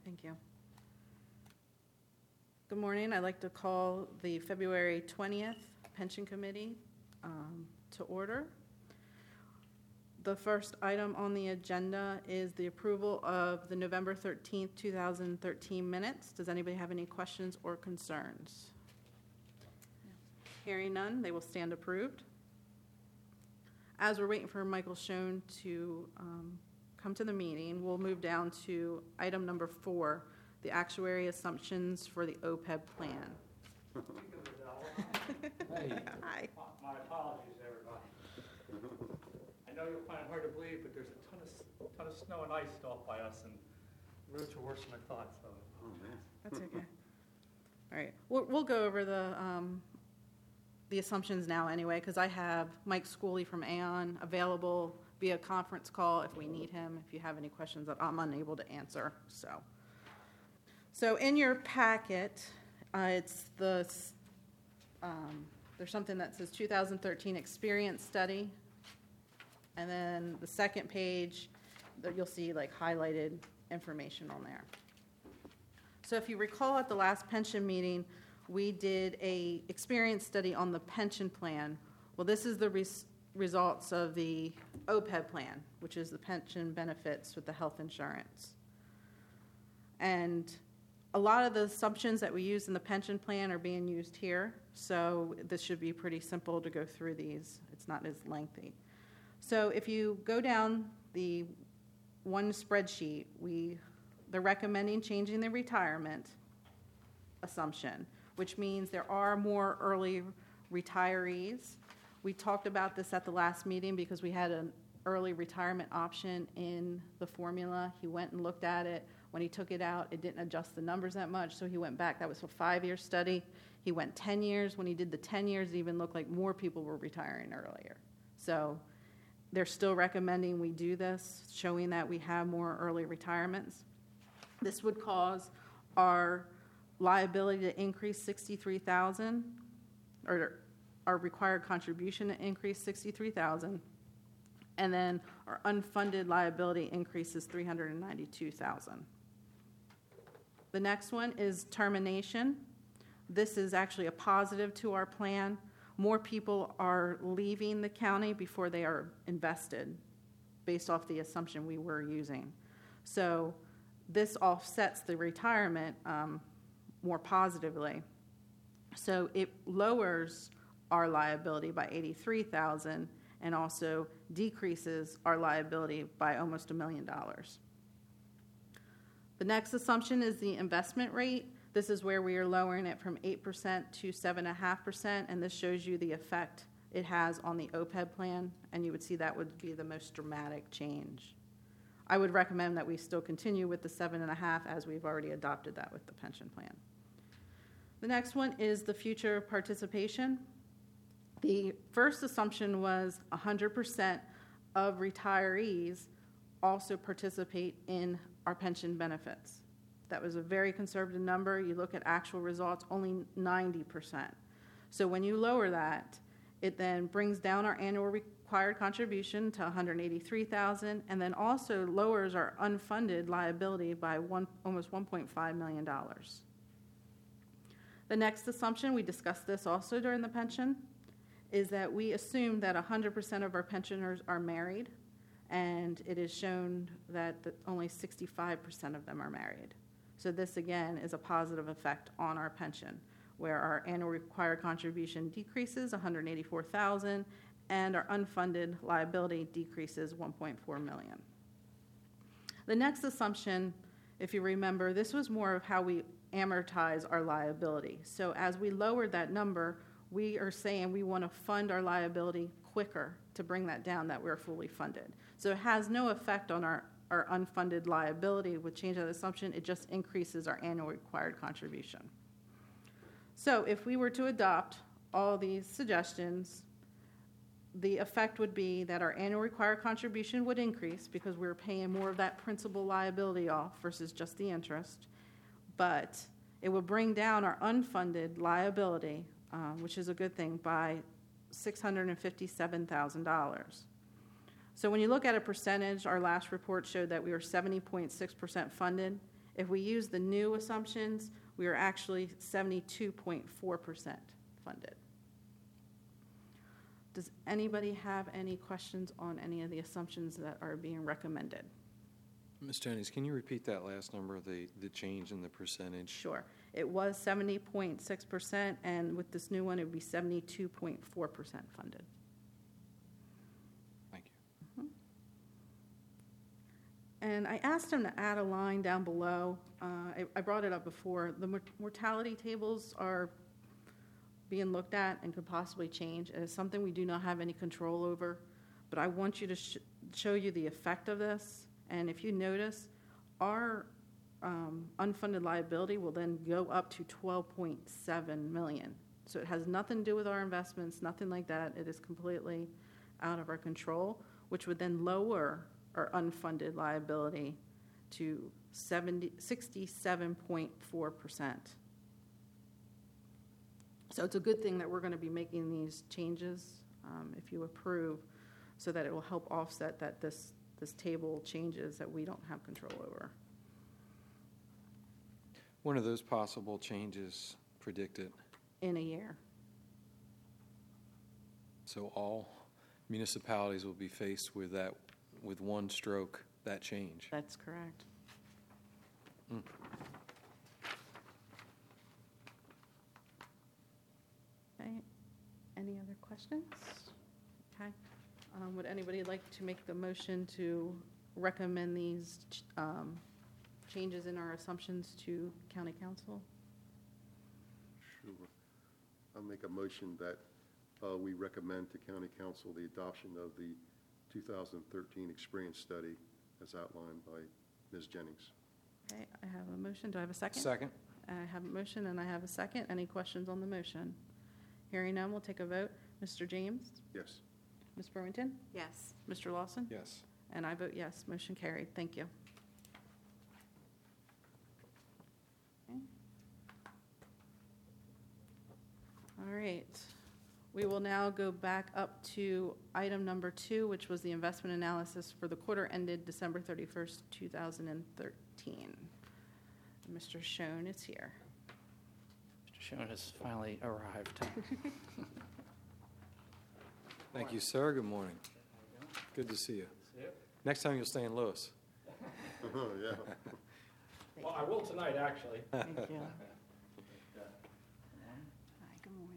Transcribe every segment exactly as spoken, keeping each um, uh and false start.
Thank you. Good morning. I'd like to call the February twentieth Pension Committee um, to order. The first item on the agenda is the approval of the November thirteenth, two thousand thirteen minutes. Does anybody have any questions or concerns? Hearing none, they will stand approved. As we're waiting for Michael Schoen to um, come to the meeting, we'll move down to item number four, the actuary assumptions for the O P E B plan. Hey. Hi. My apologies, everybody. I know you'll find it hard to believe, but there's a ton of ton of snow and ice off by us, and the roads are worse than I thought. So, Oh, man. That's okay. All right. We'll, we'll go over the um, the assumptions now anyway, because I have Mike Schooley from Aon available via conference call if we need him, if you have any questions that I'm unable to answer. So, so in your packet, uh, it's the, um, there's something that says two thousand thirteen experience study. And then the second page, that you'll see like highlighted information on there. So if you recall at the last pension meeting, we did a experience study on the pension plan. Well, this is the res- results of the O P E B plan, which is the pension benefits with the health insurance. And a lot of the assumptions that we use in the pension plan are being used here, so this should be pretty simple to go through these. It's not as lengthy. So if you go down the one spreadsheet, we they're recommending changing the retirement assumption, which means there are more early retirees. We talked about this at the last meeting because we had an early retirement option in the formula. He went and looked at it. When he took it out, it didn't adjust the numbers that much, so he went back. That was a five-year study. He went ten years. When he did the ten years, it even looked like more people were retiring earlier. So they're still recommending we do this, showing that we have more early retirements. This would cause our liability to increase sixty-three thousand dollars, or our required contribution to increase sixty-three thousand dollars, and then our unfunded liability increases three hundred ninety-two thousand dollars. The next one is termination. This is actually a positive to our plan. More people are leaving the county before they are invested based off the assumption we were using. So this offsets the retirement um, more positively. So it lowers our liability by eighty-three thousand dollars and also decreases our liability by almost a million dollars. The next assumption is the investment rate. This is where we are lowering it from eight percent to seven point five percent, and this shows you the effect it has on the O P E B plan, and you would see that would be the most dramatic change. I would recommend that we still continue with the seven point five as we've already adopted that with the pension plan. The next one is the future participation. The first assumption was one hundred percent of retirees also participate in our pension benefits. That was a very conservative number. You look at actual results, only ninety percent. So when you lower that, it then brings down our annual required contribution to one hundred eighty-three thousand dollars, and then also lowers our unfunded liability by one, almost one point five million dollars. The next assumption, we discussed this also during the pension, is that we assume that one hundred percent of our pensioners are married, and it is shown that the, only sixty-five percent of them are married. So this, again, is a positive effect on our pension, where our annual required contribution decreases one hundred eighty-four thousand dollars, and our unfunded liability decreases one point four million dollars. The next assumption, if you remember, this was more of how we amortize our liability. So as we lowered that number, we are saying we want to fund our liability quicker to bring that down, that we're fully funded. So it has no effect on our, our unfunded liability with change of assumption. It just increases our annual required contribution. So if we were to adopt all these suggestions, the effect would be that our annual required contribution would increase because we're paying more of that principal liability off versus just the interest. But it would bring down our unfunded liability, um, which is a good thing, by six hundred fifty-seven thousand dollars. So when you look at a percentage, our last report showed that we were seventy point six percent funded. If we use the new assumptions, we are actually seventy-two point four percent funded. Does anybody have any questions on any of the assumptions that are being recommended? Miz Jennings, can you repeat that last number, the, the change in the percentage? Sure. It was seventy point six percent, and with this new one, it would be seventy-two point four percent funded. Thank you. And I asked him to add a line down below. Uh, I, I brought it up before. The mor- mortality tables are being looked at and could possibly change. It is something we do not have any control over, but I want you to sh- show you the effect of this. And if you notice, our um, unfunded liability will then go up to twelve point seven million dollars. So it has nothing to do with our investments, nothing like that. It is completely out of our control, which would then lower our unfunded liability to sixty-seven point four percent. So it's a good thing that we're going to be making these changes, um, if you approve, so that it will help offset that this, this table changes that we don't have control over. When are those possible changes predicted? In a year. So all municipalities will be faced with that, with one stroke, that change. That's correct. Mm. Okay. Any other questions? Okay. Um, would anybody like to make the motion to recommend these um, changes in our assumptions to County Council? Sure. I'll make a motion that uh, we recommend to County Council the adoption of the two thousand thirteen experience study as outlined by Miz Jennings. Okay, I have a motion. Do I have a second? Second. I have a motion and I have a second. Any questions on the motion? Hearing none, we'll take a vote. Mister James? Yes. Miz Burlington? Yes. Mister Lawson? Yes. And I vote yes. Motion carried. Thank you. Okay. All right. We will now go back up to item number two, which was the investment analysis for the quarter ended December thirty-first, two thousand thirteen. Mister Schoen is here. Mister Schoen has finally arrived. Thank you, sir. Good morning. Good to see you. See you. Next time you'll stay in Lewis. Oh, yeah. Well, I will tonight, actually. Thank you. Hi, good morning.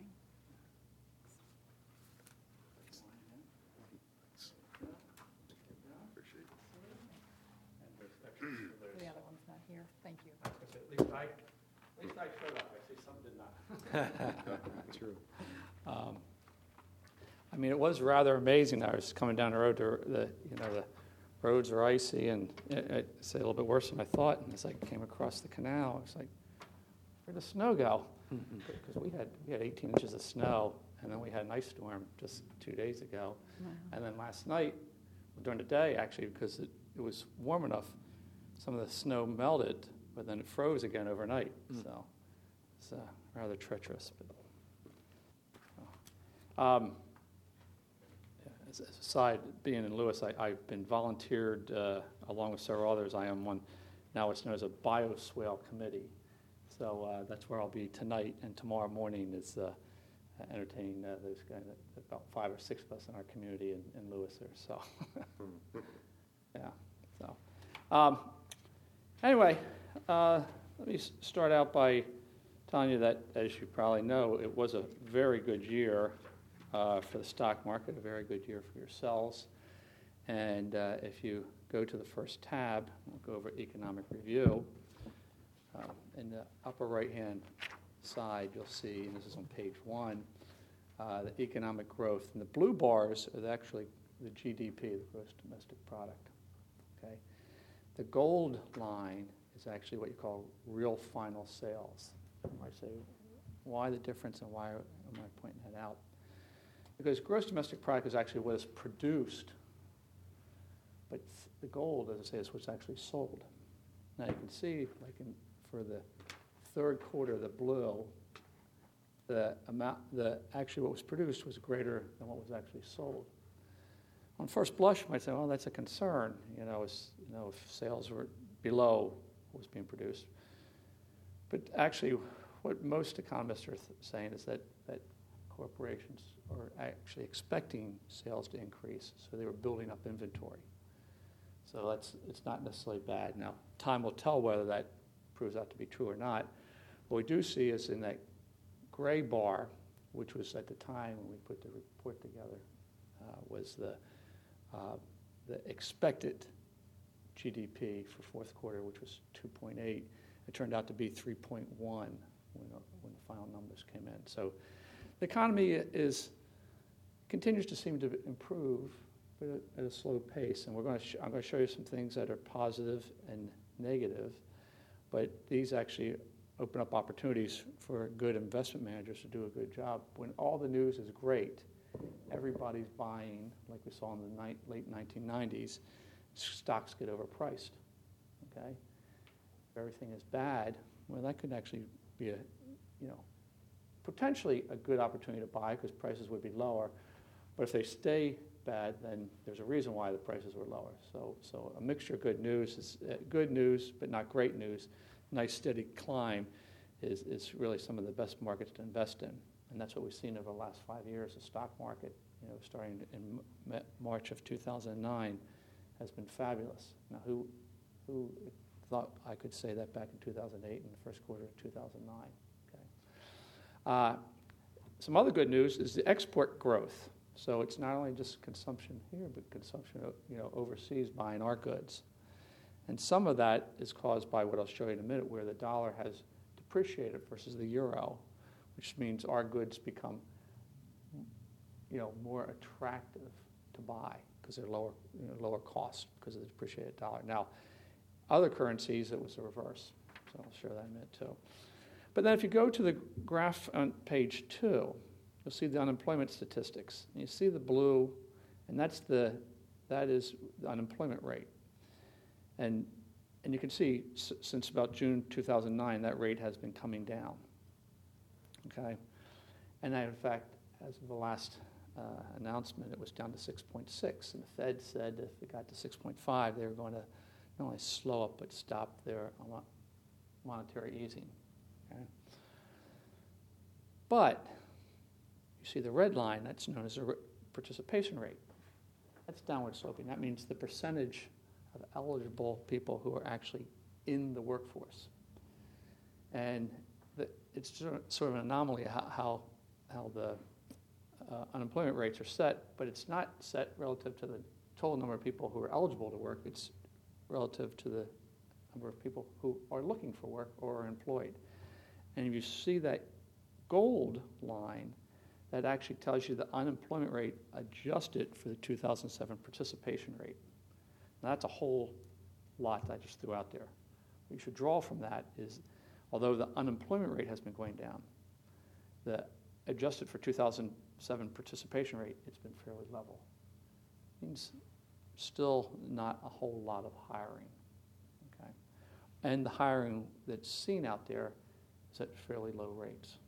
Appreciate it. And there's extras for those. The other one's not here. Thank you. I was gonna say, At least I, at least I showed up. I see some did not. True. Um, I mean, it was rather amazing. I was coming down the road to the, you know, the roads are icy and it, it's a little bit worse than I thought. And as I came across the canal, it's like, where'd the snow go? Because we had we had eighteen inches of snow, and then we had an ice storm just two days ago. Wow. And then last night, during the day, actually, because it, it was warm enough, some of the snow melted, but then it froze again overnight. Mm. So it's uh, rather treacherous. But, um, as as a side, being in Lewis, I, I've been volunteered uh, along with several others. I am one, now it's known as a bioswale committee. So uh, that's where I'll be tonight, and tomorrow morning is uh, entertaining uh, those guys, about five or six of us in our community in, in Lewis there. So, yeah. So, um, anyway, uh, let me s- start out by telling you that, as you probably know, it was a very good year uh, for the stock market, a very good year for yourselves. And uh, if you go to the first tab, we'll go over economic review. Um, in the upper right-hand side, you'll see, and this is on page one, uh, the economic growth. And the blue bars are actually the G D P, the gross domestic product. Okay, the gold line is actually what you call real final sales. You might say, why the difference and why am I pointing that out? Because gross domestic product is actually what is produced, but the gold, as I say, is what's actually sold. Now you can see, like in for the third quarter, the blue, the amount, the actually what was produced was greater than what was actually sold. On first blush, you might say, "Well, that's a concern." You know, it's, you know, if sales were below was being produced. But actually, what most economists are th- saying is that, that corporations are actually expecting sales to increase, so they were building up inventory. So that's, it's not necessarily bad. Now, time will tell whether that proves out to be true or not. What we do see is in that gray bar, which was at the time when we put the report together, uh, was the uh, the expected G D P for fourth quarter, which was two point eight. It turned out to be three point one when, uh, when the final numbers came in. So the economy is continues to seem to improve, but at, at a slow pace. And we're going to sh- I'm going to show you some things that are positive and negative, but these actually open up opportunities for good investment managers to do a good job. When all the news is great, everybody's buying, like we saw in the ni- late nineteen nineties, stocks get overpriced, okay? If everything is bad, well, that could actually be a, you know, potentially a good opportunity to buy because prices would be lower. But if they stay bad, then there's a reason why the prices were lower. So, so a mixture of good news is uh, good news, but not great news. Nice steady climb is, is really some of the best markets to invest in. And that's what we've seen over the last five years. The stock market, you know, starting in M- March of two thousand nine, has been fabulous. Now, who, who thought I could say that back in two thousand eight and the first quarter of two thousand nine? Okay. Uh, some other good news is the export growth. So it's not only just consumption here, but consumption, you know, overseas buying our goods. And some of that is caused by what I'll show you in a minute, where the dollar has depreciated versus the euro, which means our goods become, you know, more attractive to buy because they're lower, you know, lower cost because of the depreciated dollar. Now, other currencies, it was the reverse. So I'll show that in a minute too. But then if you go to the graph on page two, you'll see the unemployment statistics. And you see the blue, and that's the that is the unemployment rate. And and you can see s- since about June two thousand nine, that rate has been coming down. Okay, and in fact, as of the last uh, announcement, it was down to six point six, and the Fed said if it got to six point five, they were going to not only slow up but stop their monetary easing. Okay? But you see the red line, that's known as a re- participation rate. That's downward sloping. That means the percentage of eligible people who are actually in the workforce. And the, it's sort of an anomaly how, how, how the uh, unemployment rates are set, but it's not set relative to the total number of people who are eligible to work. It's relative to the number of people who are looking for work or are employed. And if you see that gold line, that actually tells you the unemployment rate adjusted for the two thousand seven participation rate. Now, that's a whole lot that I just threw out there. What you should draw from that is, although the unemployment rate has been going down, the adjusted for two thousand seven participation rate, it's been fairly level. Means still not a whole lot of hiring, okay? And the hiring that's seen out there is at fairly low rates.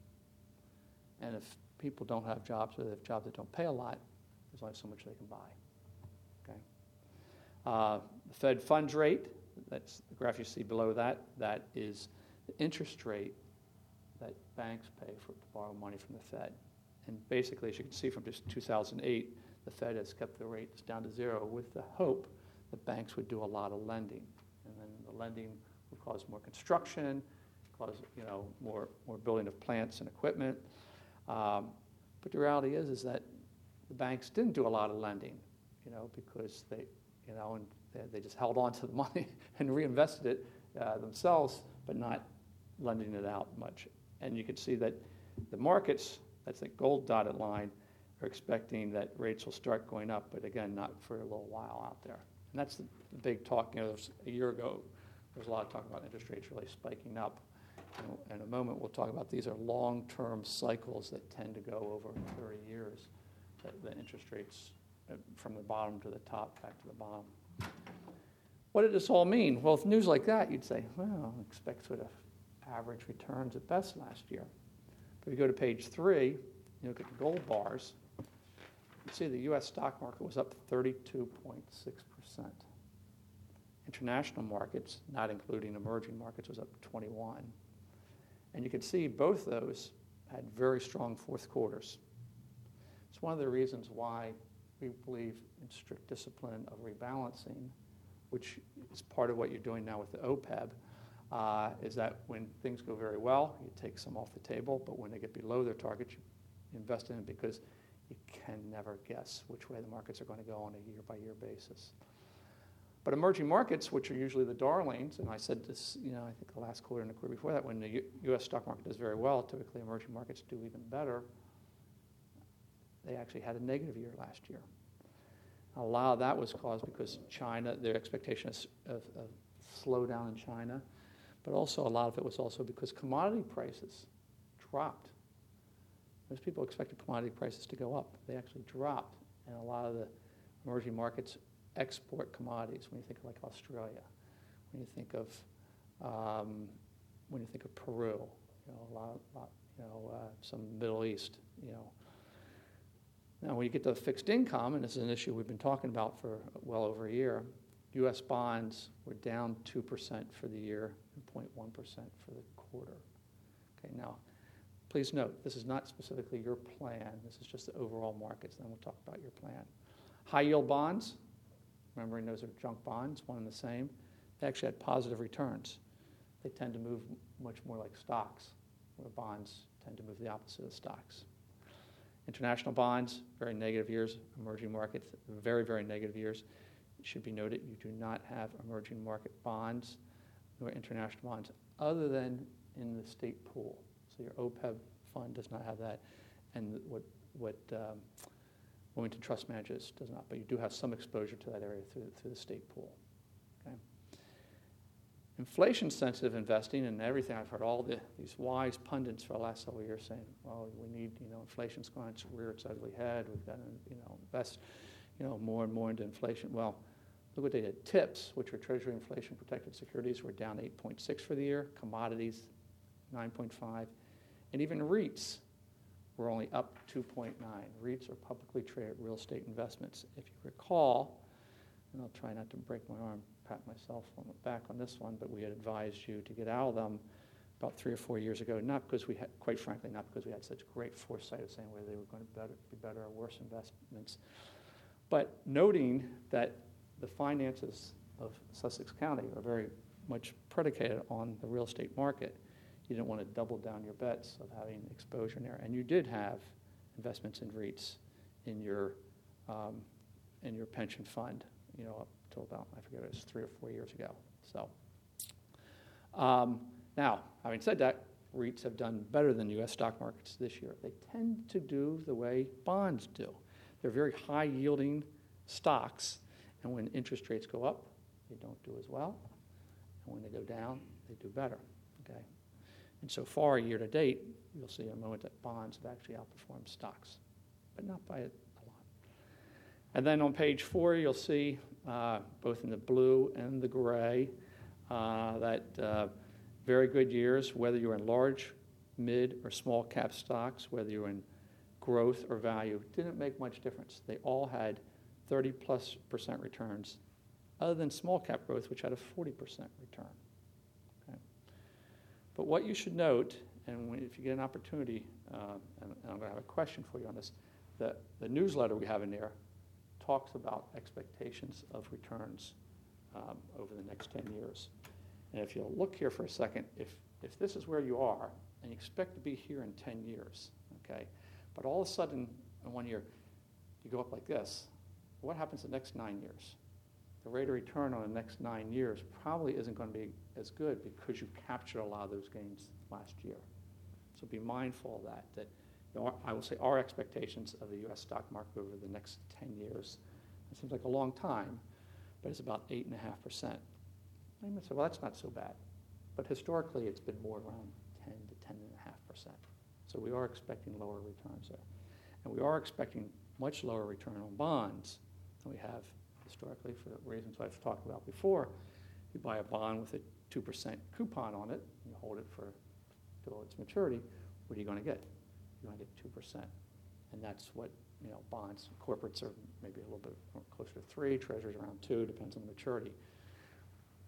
And if people don't have jobs, or they have jobs that don't pay a lot, there's only so much they can buy, okay? Uh, the Fed funds rate, that's the graph you see below that, that is the interest rate that banks pay for to borrow money from the Fed. And basically, as you can see from just two thousand eight, the Fed has kept the rates down to zero with the hope that banks would do a lot of lending. And then the lending would cause more construction, cause, you know, more, more building of plants and equipment. Um, but the reality is, is that the banks didn't do a lot of lending, you know, because they, you know, and they, they just held on to the money and reinvested it uh, themselves, but not lending it out much. And you can see that the markets, that's the gold dotted line, are expecting that rates will start going up, but again, not for a little while out there. And that's the, the big talk. You know, a year ago, there was a lot of talk about interest rates really spiking up. And in a moment, we'll talk about these are long-term cycles that tend to go over thirty years, that the interest rates uh, from the bottom to the top, back to the bottom. What did this all mean? Well, with news like that, you'd say, well, expect sort of average returns at best last year. But if you go to page three, you look at the gold bars, you see the U S stock market was up thirty-two point six percent. International markets, not including emerging markets, was up twenty-one. And you can see both those had very strong fourth quarters. It's one of the reasons why we believe in strict discipline of rebalancing, which is part of what you're doing now with the O P E B, uh, is that when things go very well, you take some off the table, but when they get below their target, you invest in it because you can never guess which way the markets are going to go on a year-by-year basis. But emerging markets, which are usually the darlings, and I said this, you know, I think the last quarter and the quarter before that, when the U- U.S. stock market does very well, typically emerging markets do even better. They actually had a negative year last year. A lot of that was caused because China, their expectation is of, of slowdown in China, but also a lot of it was also because commodity prices dropped. Most people expected commodity prices to go up. They actually dropped, and a lot of the emerging markets export commodities. When you think of like Australia, when you think of um, when you think of Peru, you know, a lot, lot you know, uh, some Middle East, you know. Now, when you get to fixed income, and this is an issue we've been talking about for well over a year, U S bonds were down two percent for the year and zero point one percent for the quarter. Okay, now, please note, this is not specifically your plan. This is just the overall markets. Then we'll talk about your plan. High-yield bonds, remembering those are junk bonds, one and the same, they actually had positive returns. They tend to move much more like stocks, where bonds tend to move the opposite of stocks. International bonds, very negative years. Emerging markets, very, very negative years. It should be noted you do not have emerging market bonds nor international bonds other than in the state pool. So your O P E B fund does not have that, and what, what um, Wilmington Trust Managers does not, but you do have some exposure to that area through, through the state pool. Okay. Inflation-sensitive investing and everything, I've heard all the, these wise pundits for the last several years saying, well, we need, you know, inflation's going to rear its ugly head. We've got to, you know, invest, you know, more and more into inflation. Well, look what they did. TIPS, which are Treasury inflation-protected securities, were down eight point six for the year. Commodities, nine point five. And even REITs were only up two point nine. REITs are publicly traded real estate investments. If you recall, and I'll try not to break my arm, pat myself on the back on this one, but we had advised you to get out of them about three or four years ago, not because we had, quite frankly, not because we had such great foresight of saying whether they were going to better, be better or worse investments, but noting that the finances of Sussex County are very much predicated on the real estate market. You didn't want to double down your bets of having exposure in there. And you did have investments in REITs in your um, in your pension fund, you know, up till about, I forget, it was three or four years ago. So um, now, having said that, REITs have done better than U S stock markets this year. They tend to do the way bonds do. They're very high-yielding stocks, and when interest rates go up, they don't do as well. And when they go down, they do better, okay? And so far, year to date, you'll see in a moment that bonds have actually outperformed stocks, but not by a lot. And then on page four, you'll see, uh, both in the blue and the gray, uh, that uh, very good years, whether you're in large, mid, or small cap stocks, whether you're in growth or value, didn't make much difference. They all had thirty plus percent returns, other than small cap growth, which had a forty percent return. Okay. But what you should note, and when, if you get an opportunity, uh, and, and I'm going to have a question for you on this, the, the newsletter we have in there talks about expectations of returns um, over the next ten years. And if you'll look here for a second, if, if this is where you are, and you expect to be here in ten years, okay, but all of a sudden, in one year, you go up like this, what happens the next nine years? The rate of return on the next nine years probably isn't going to be as good because you captured a lot of those gains last year. So be mindful of that, that you know, I will say our expectations of the U S stock market over the next ten years, it seems like a long time, but it's about eight point five percent. You might say, well, that's not so bad. But historically, it's been more around ten to ten point five percent. So we are expecting lower returns there. And we are expecting much lower return on bonds than we have historically for the reasons I've talked about before. You buy a bond with a two percent coupon on it, you hold it for till its maturity, what are you going to get? You're going to get two percent. And that's what, you know, bonds, corporates are maybe a little bit closer to three, treasuries around two, depends on the maturity.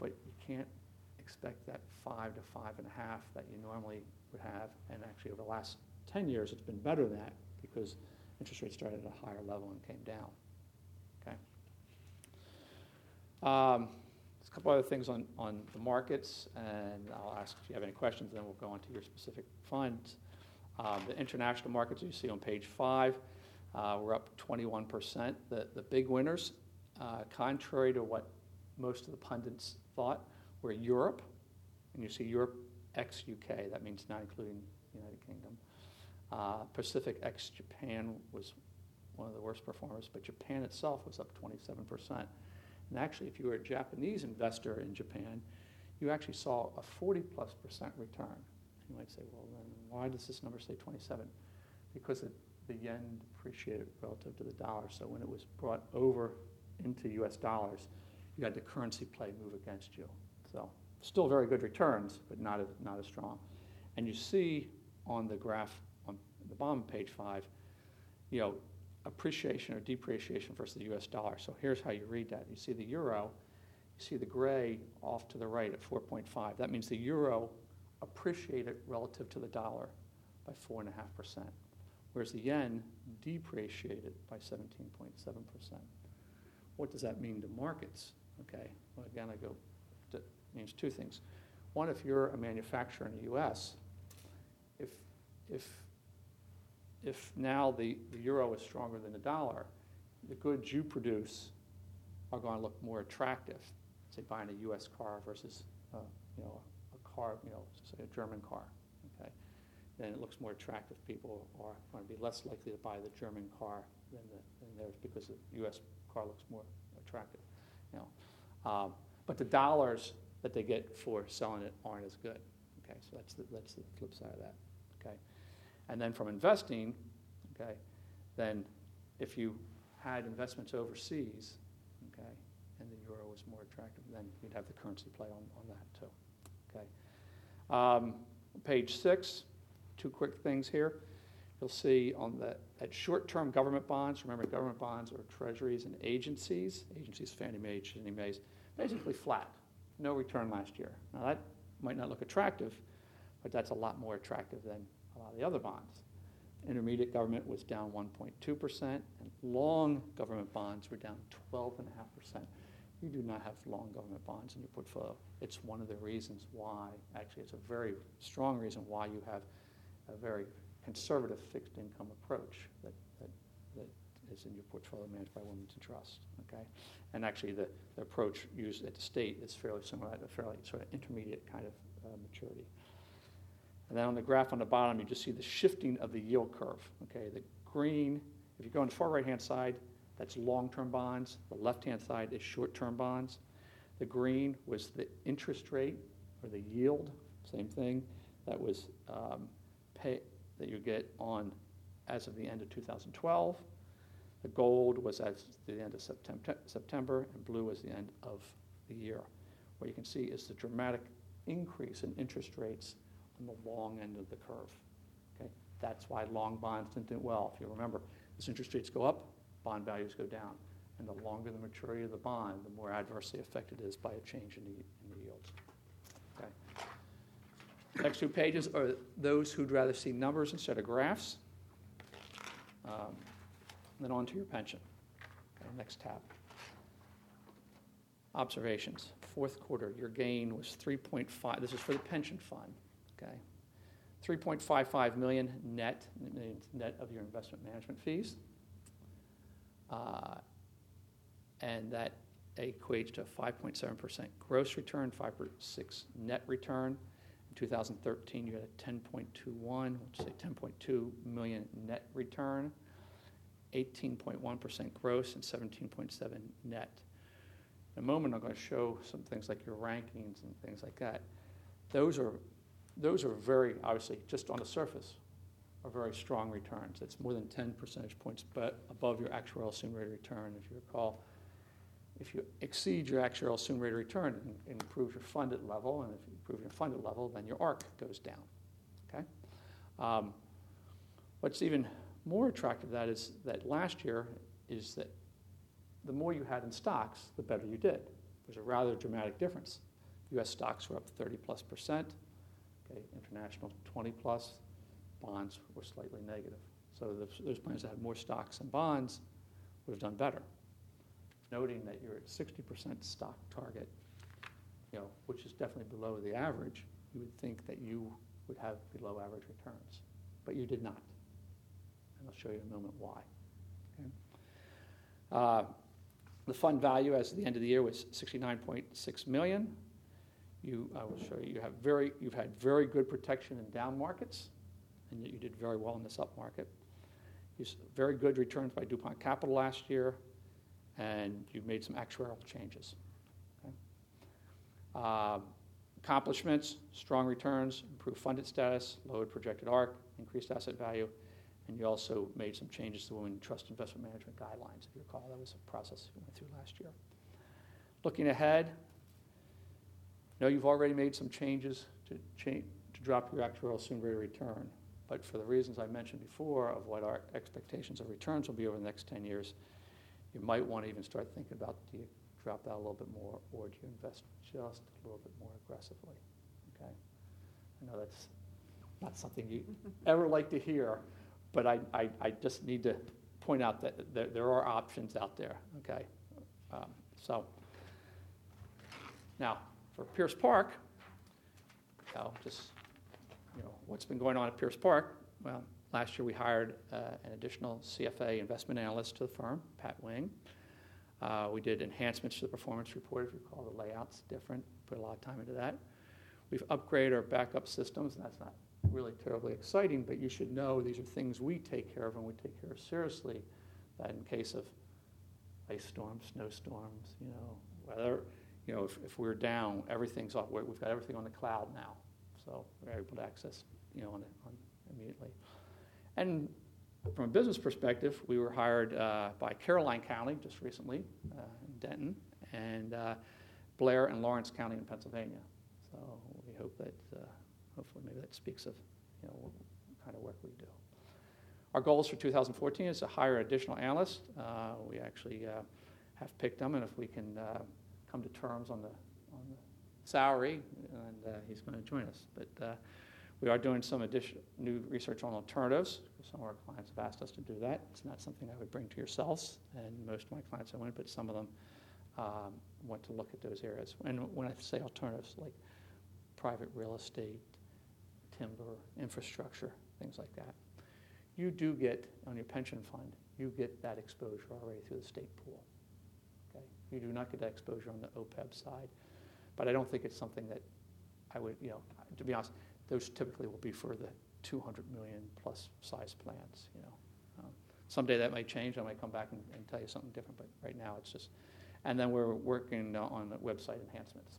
but you can't expect that five to five and a half that you normally would have. And actually, over the last ten years, it's been better than that because interest rates started at a higher level and came down. Okay. Um, there's a couple other things on, on the markets, and I'll ask if you have any questions, and then we'll go on to your specific funds. Um, the international markets you see on page five, uh, we're up twenty-one percent. The, the big winners, uh, contrary to what most of the pundits thought, were Europe, and you see Europe ex-U K, that means not including the United Kingdom. Uh, Pacific ex-Japan was one of the worst performers, but Japan itself was up twenty-seven percent. And actually, if you were a Japanese investor in Japan, you actually saw a forty plus percent return. You might say, well, then why does this number say twenty-seven? Because it, the yen depreciated relative to the dollar, so when it was brought over into U S dollars, you had the currency play move against you. So still very good returns, but not as, not as strong. And you see on the graph on the bottom of page five, you know, appreciation or depreciation versus the U S dollar. So here's how you read that. You see the euro, you see the gray off to the right at four point five. That means the euro appreciated relative to the dollar by four point five percent, whereas the yen depreciated by seventeen point seven percent. What does that mean to markets? Okay, well, again, I go, it means two things. One, if you're a manufacturer in the U S, if, if, if now the, the euro is stronger than the dollar, the goods you produce are going to look more attractive, say buying a U S car versus uh, you know, a car, you know, say a German car, okay? Then it looks more attractive. People are going to be less likely to buy the German car than, the, than theirs because the U S car looks more attractive, you know. Um, but the dollars that they get for selling it aren't as good, okay? So that's the, that's the flip side of that, okay? And then from investing, okay, then if you had investments overseas, okay, and the euro was more attractive, then you'd have the currency play on, on that too, okay? Um, page six, two quick things here. You'll see on the at short-term government bonds, remember government bonds are treasuries and agencies, agencies, Fannie Mae, Ginnie Mae's, basically flat, no return last year. Now that might not look attractive, but that's a lot more attractive than a lot of the other bonds. Intermediate government was down one point two percent, and long government bonds were down twelve point five percent. You do not have long government bonds in your portfolio. It's one of the reasons why, actually it's a very strong reason why you have a very conservative fixed income approach that, that, that is in your portfolio managed by Wilmington Trust, okay? And actually the, the approach used at the state is fairly similar, at a fairly sort of intermediate kind of uh, maturity. And then on the graph on the bottom, you just see the shifting of the yield curve, okay? The green, if you go on the far right-hand side, that's long-term bonds. The left-hand side is short-term bonds. The green was the interest rate or the yield, same thing, that was um, pay, that you get on as of the end of two thousand twelve. The gold was at the end of September, September, and blue was the end of the year. What you can see is the dramatic increase in interest rates on the long end of the curve. Okay, that's why long bonds didn't do well. If you remember, as interest rates go up, bond values go down, and the longer the maturity of the bond, the more adversely affected it is by a change in the, in the yields. Okay. Next two pages are those who'd rather see numbers instead of graphs. Um, then on to your pension. Okay, next tab. Observations. Fourth quarter, your gain was three point five. This is for the pension fund. Okay, three point five five million net, net of your investment management fees. Uh, and that equates to a five point seven percent gross return, five point six net return. In two thousand thirteen, you had a ten point two one, which is a ten point two million net return, eighteen point one percent gross, and seventeen point seven net. In a moment, I'm going to show some things like your rankings and things like that. Those are, those are very, obviously, just on the surface, are very strong returns. It's more than ten percentage points but above your actuarial assumed rate of return. If you recall, if you exceed your actuarial assumed rate of return, it improves your funded level, and if you improve your funded level, then your A R C goes down. Okay. Um, what's even more attractive to that is that last year is that the more you had in stocks, the better you did. There's a rather dramatic difference. U S stocks were up thirty-plus percent, okay, international twenty-plus, bonds were slightly negative. So those, those plans that had more stocks and bonds would have done better. Noting that you're at sixty percent stock target, you know, which is definitely below the average, you would think that you would have below average returns, but you did not. And I'll show you in a moment why. Okay. Uh, the fund value as of the end of the year was sixty-nine point six million dollars. You, I will show you, you have very, you've had very good protection in down markets, and yet you did very well in this up market. You s- very good returns by DuPont Capital last year, and you've made some actuarial changes. Okay. Uh, accomplishments, strong returns, improved funded status, lowered projected A R C, increased asset value, and you also made some changes to the Women Trust Investment Management Guidelines. If you recall, that was a process we went through last year. Looking ahead, I know you've already made some changes to, change, to drop your actuarial assumed rate of return, but for the reasons I mentioned before of what our expectations of returns will be over the next ten years, you might want to even start thinking about, do you drop that a little bit more, or do you invest just a little bit more aggressively? Okay, I know that's not something you ever like to hear, but I, I, I just need to point out that there, there are options out there. Okay, um, so now for Pierce Park, you know, just you know what's been going on at Pierce Park. Well, last year we hired uh, an additional C F A investment analyst to the firm, Pat Wing. Uh, we did enhancements to the performance report. If you recall, the layout's different. Put a lot of time into that. We've upgraded our backup systems, and that's not really terribly exciting, but you should know these are things we take care of and we take care of seriously, that in case of ice storms, snowstorms, you know, weather, you know, if, if we're down, everything's off. We've got everything on the cloud now, so we're able to access, you know, on, on immediately. And from a business perspective, we were hired uh, by Caroline County just recently uh, in Denton, and uh, Blair and Lawrence County in Pennsylvania. So we hope that, uh, hopefully maybe that speaks of, you know, what kind of work we do. Our goals for two thousand fourteen is to hire additional analysts. Uh, we actually uh, have picked them, and if we can uh, come to terms on the on the salary, and uh, he's going to join us. But uh, we are doing some additional new research on alternatives. Some of our clients have asked us to do that. It's not something I would bring to yourselves, and most of my clients I wouldn't, but some of them um, want to look at those areas. And when I say alternatives, like private real estate, timber, infrastructure, things like that. You do get, on your pension fund, you get that exposure already through the state pool. Okay? You do not get that exposure on the O P E B side. But I don't think it's something that I would, you know, to be honest, those typically will be for the two hundred million plus size plans, you know. Um, someday that might change. I might come back and, and tell you something different, but right now it's just, and then we're working uh, on the website enhancements.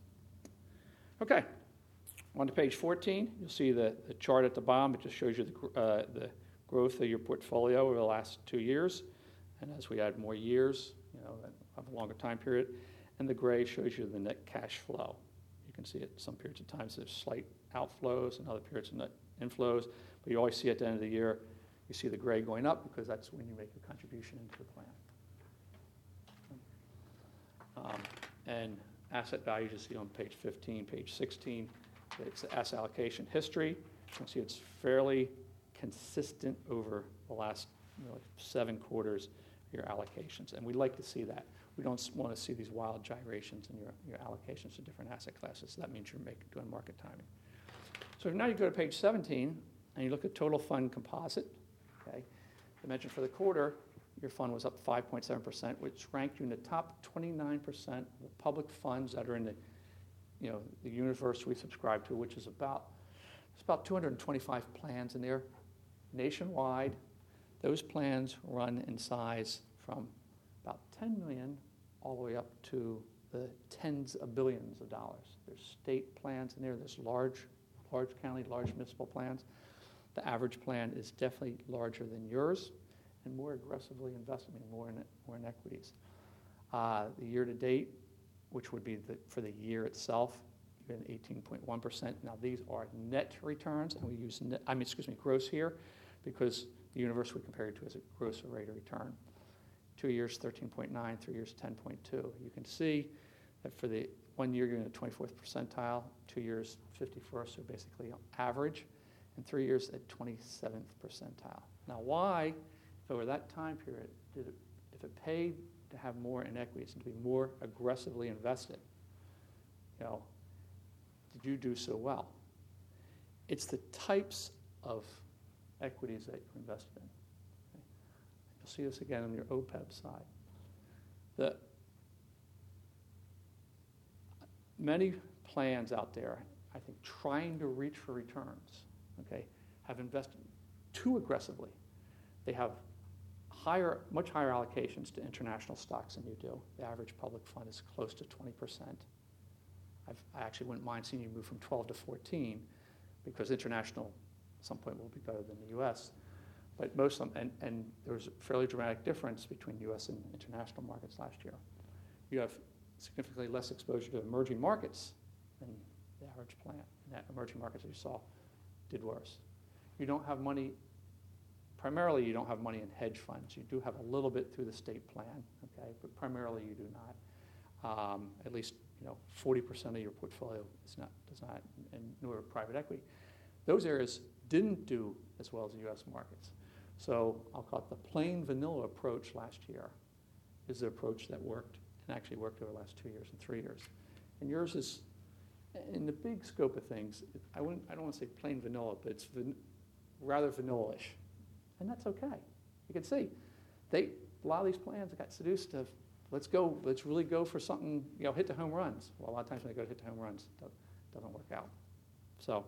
Okay, on to page fourteen, you'll see the, the chart at the bottom. It just shows you the, uh, the growth of your portfolio over the last two years. And as we add more years, you know, have a longer time period. And the gray shows you the net cash flow. You can see at some periods of times there's slight outflows and other periods of net inflows. But you always see at the end of the year, you see the gray going up because that's when you make your contribution into the plan. Um, and asset values you see on page fifteen, page sixteen. It's the asset allocation history. You can see it's fairly consistent over the last you know, seven quarters of your allocations. And we like to see that. We don't want to see these wild gyrations in your, your allocations to different asset classes. So that means you're making, doing market timing. So now you go to page seventeen, and you look at total fund composite. Okay, I mentioned for the quarter, your fund was up five point seven percent, which ranked you in the top twenty-nine percent of the public funds that are in the, you know, the universe we subscribe to, which is about, it's about two hundred twenty-five plans in there nationwide. Those plans run in size from about ten million all the way up to the tens of billions of dollars. There's state plans in there. There's large, large county, large municipal plans. The average plan is definitely larger than yours and more aggressively invested, I mean, more in, more in equities. Uh, the year to date, which would be the, for the year itself, you're at eighteen point one percent. Now, these are net returns, and we use, net, I mean, excuse me, gross here, because the universe we compare it to is a gross rate of return. Two years, thirteen point nine, three years, ten point two. You can see that for the one year, you're in the twenty-fourth percentile, two years, fifty-first, so basically average, and three years at twenty-seventh percentile. Now, why, if over that time period, did it, if it paid to have more in equities and to be more aggressively invested, you know, did you do so well? It's the types of equities that you're invested in. Okay? You'll see this again on your O P E B side. The many plans out there, I think, trying to reach for returns, okay, have invested too aggressively. They have higher, much higher allocations to international stocks than you do. The average public fund is close to twenty percent. I've, I actually wouldn't mind seeing you move from twelve to fourteen, because international at some point will be better than the U S. But most of them, and, and there was a fairly dramatic difference between U S and international markets last year. You have significantly less exposure to emerging markets than the average plan. And that emerging markets, as you saw, did worse. You don't have money, primarily you don't have money in hedge funds. You do have a little bit through the state plan, okay, but primarily you do not. Um, at least, you know, forty percent of your portfolio is not, does not, and nor private equity. Those areas didn't do as well as the U S markets. So I'll call it the plain vanilla approach last year is the approach that worked and actually worked over the last two years and three years. And yours is, in the big scope of things, I wouldn't, I don't want to say plain vanilla, but it's van, rather vanilla-ish. And that's okay. You can see, they, a lot of these plans got seduced to, let's go, let's really go for something, you know, hit the home runs. Well, a lot of times when they go to hit the home runs, it doesn't work out. So,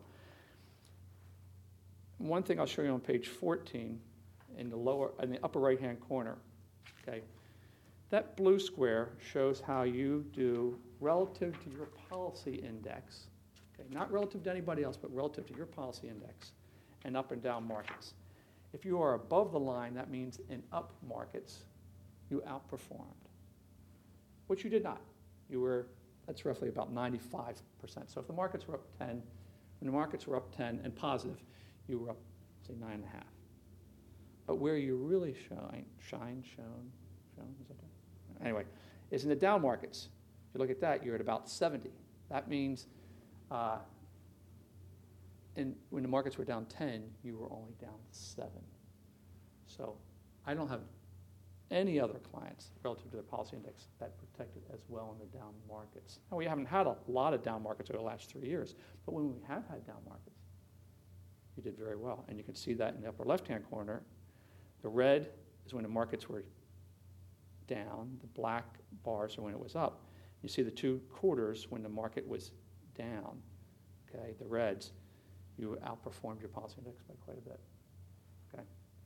one thing I'll show you on page fourteen, in the lower, in the upper right-hand corner, okay, that blue square shows how you do relative to your policy index, okay, not relative to anybody else, but relative to your policy index, and up and down markets. If you are above the line, that means in up markets, you outperformed, which you did not. You were, that's roughly about ninety-five percent. So if the markets were up ten, when the markets were up ten and positive, you were up, say, nine and a half. But where you really shine, shine, shone, shone, is that right? Anyway, is in the down markets. If you look at that, you're at about seventy. That means uh, in, when the markets were down ten, you were only down seven. So I don't have any other clients relative to their policy index that protected as well in the down markets. Now, we haven't had a lot of down markets over the last three years, but when we have had down markets, you did very well. And you can see that in the upper left-hand corner. The red is when the markets were down. The black bars are when it was up. You see the two quarters when the market was down, okay, the reds, you outperformed your policy index by quite a bit, okay?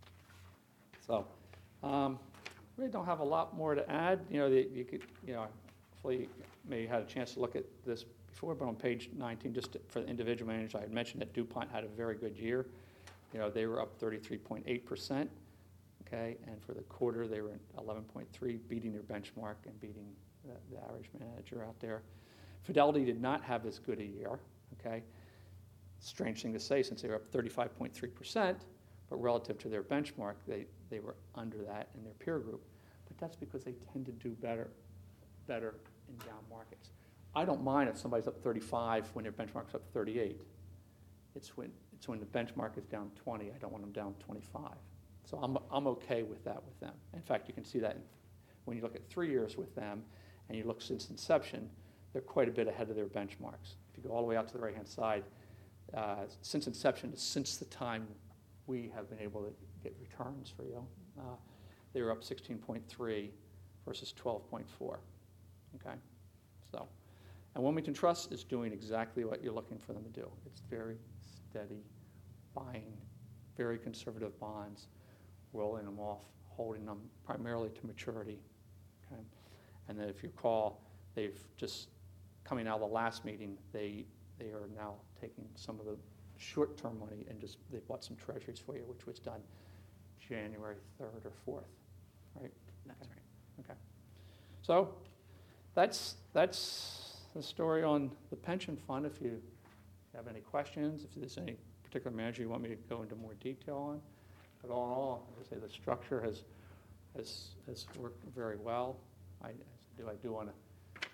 So, um, really don't have a lot more to add. You know, the, you could, you know, hopefully you may have had a chance to look at this before, but on page nineteen, just to, for the individual managers, I had mentioned that DuPont had a very good year. You know, they were up thirty-three point eight percent, okay, and for the quarter, they were at eleven point three, beating their benchmark and beating the, the average manager out there. Fidelity did not have as good a year, okay? Strange thing to say, since they were up thirty-five point three percent, but relative to their benchmark, they, they were under that in their peer group. But that's because they tend to do better, better in down markets. I don't mind if somebody's up thirty-five when their benchmark's up thirty-eight. It's when, it's when the benchmark is down twenty, I don't want them down twenty-five. So I'm, I'm okay with that with them. In fact, you can see that in, when you look at three years with them and you look since inception, they're quite a bit ahead of their benchmarks. If you go all the way out to the right-hand side, uh, since inception, since the time we have been able to get returns for you, uh, they were up sixteen point three versus twelve point four, okay? So, and Wilmington Trust is doing exactly what you're looking for them to do. It's very steady, buying very conservative bonds, rolling them off, holding them primarily to maturity, okay? And then if you recall, they've just, coming out of the last meeting, they they are now taking some of the short-term money and just, they bought some treasuries for you, which was done January third or fourth, right? That's okay. right. Okay. So that's that's the story on the pension fund. If you have any questions, if there's any particular manager you want me to go into more detail on, but all in all, as I say, the structure has has has worked very well. I do I do want to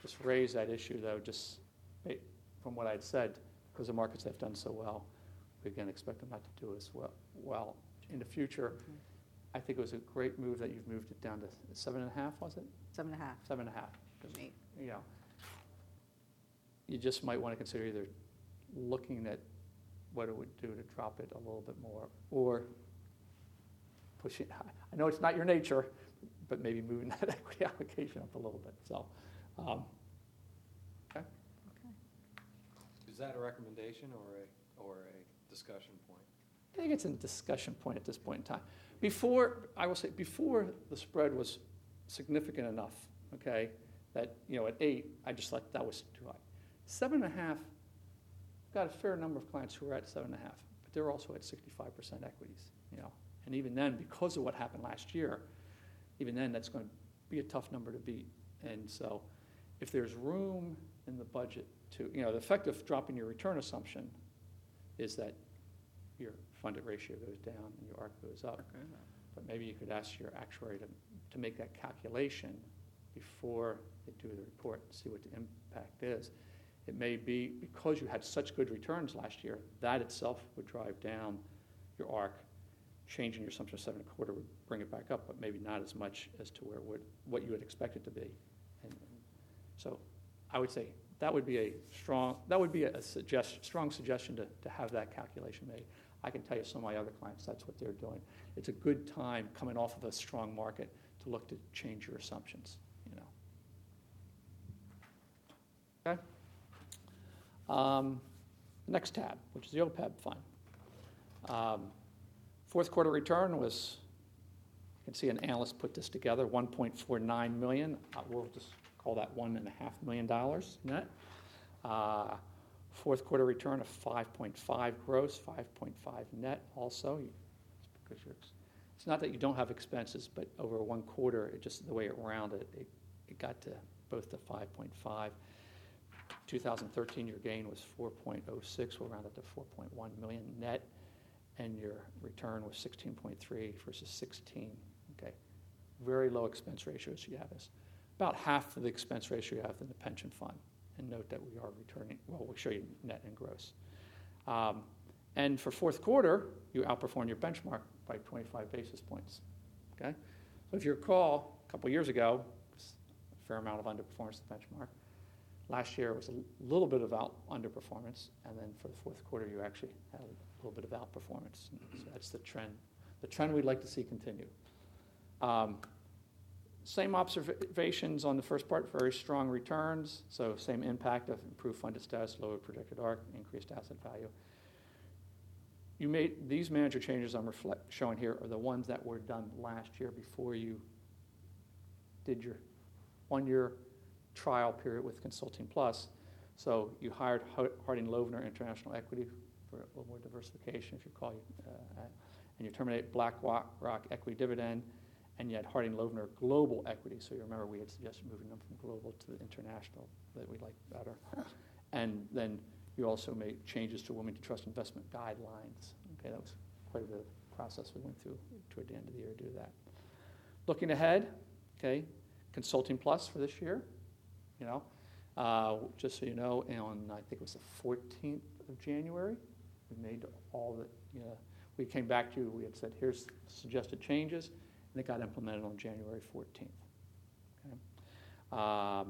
just raise that issue, though, just ma- from what I'd said, because the markets have done so well, we again expect them not to do as well, well in the future. I think it was a great move that you've moved it down to seven and a half, was it? Seven and a half. Seven and a half. 'Cause, Eight. you know, you just might want to consider either looking at what it would do to drop it a little bit more, or pushing, I know it's not your nature, but maybe moving that equity allocation up a little bit, so, um, okay. Is that a recommendation or a, or a discussion point? I think it's a discussion point at this point in time. Before, I will say, before the spread was significant enough, okay, that, you know, at eight, I just thought that was too high. Seven and a half, got a fair number of clients who are at seven and a half, but they're also at sixty-five percent equities, you know. And even then, because of what happened last year, even then, that's going to be a tough number to beat. And so if there's room in the budget to, you know, the effect of dropping your return assumption is that your funded ratio goes down and your A R C goes up. Okay. But maybe you could ask your actuary to, to make that calculation before they do the report and see what the impact is. It may be because you had such good returns last year, that itself would drive down your A R C. Changing your assumption to seven and a quarter would bring it back up, but maybe not as much as to where would, what you would expect it to be. And, and so I would say that would be a strong, that would be a, a suggest, strong suggestion to, to have that calculation made. I can tell you some of my other clients, that's what they're doing. It's a good time coming off of a strong market to look to change your assumptions, you know. Okay? Um, next tab, which is the O P E B fund. Um, fourth quarter return was, you can see an analyst put this together, one point four nine million. Uh, we'll just call that one and a half million dollars net. Uh, fourth quarter return of five point five gross, five point five net also. It's because you're, it's not that you don't have expenses, but over one quarter, it just the way it rounded, it, it got to both to five point five. two thousand thirteen, your gain was four point oh six. We'll round it to four point one million net, and your return was sixteen point three versus sixteen. Okay, very low expense ratios you have this. About half of the expense ratio you have in the pension fund. And note that we are returning, well, we'll show you net and gross. Um, and for fourth quarter, you outperformed your benchmark by twenty-five basis points. Okay, so if you recall, a couple years ago, a fair amount of underperformance of the benchmark. Last year, it was a little bit of out underperformance, and then for the fourth quarter, you actually had a little bit of outperformance. So that's the trend. The trend we'd like to see continue. Um, same observations on the first part, very strong returns. So same impact of improved funded status, lower projected A R C, increased asset value. You made these manager changes I'm reflect, showing here are the ones that were done last year before you did your one-year trial period with Consulting Plus. So you hired Harding Loevner International Equity for a little more diversification, if you call it, uh, and you terminate BlackRock Equity Dividend, and you had Harding Loevner Global Equity. So you remember we had suggested moving them from global to the international that we like better. And then you also made changes to Wilmington Trust investment guidelines. Okay, that was quite a bit of process we went through toward the end of the year to do that. Looking ahead, okay, Consulting Plus for this year. You know, uh, just so you know, on I think it was the fourteenth of January, we made all the, you know, we came back to you, we had said, here's suggested changes, and it got implemented on January fourteenth. Okay. Um,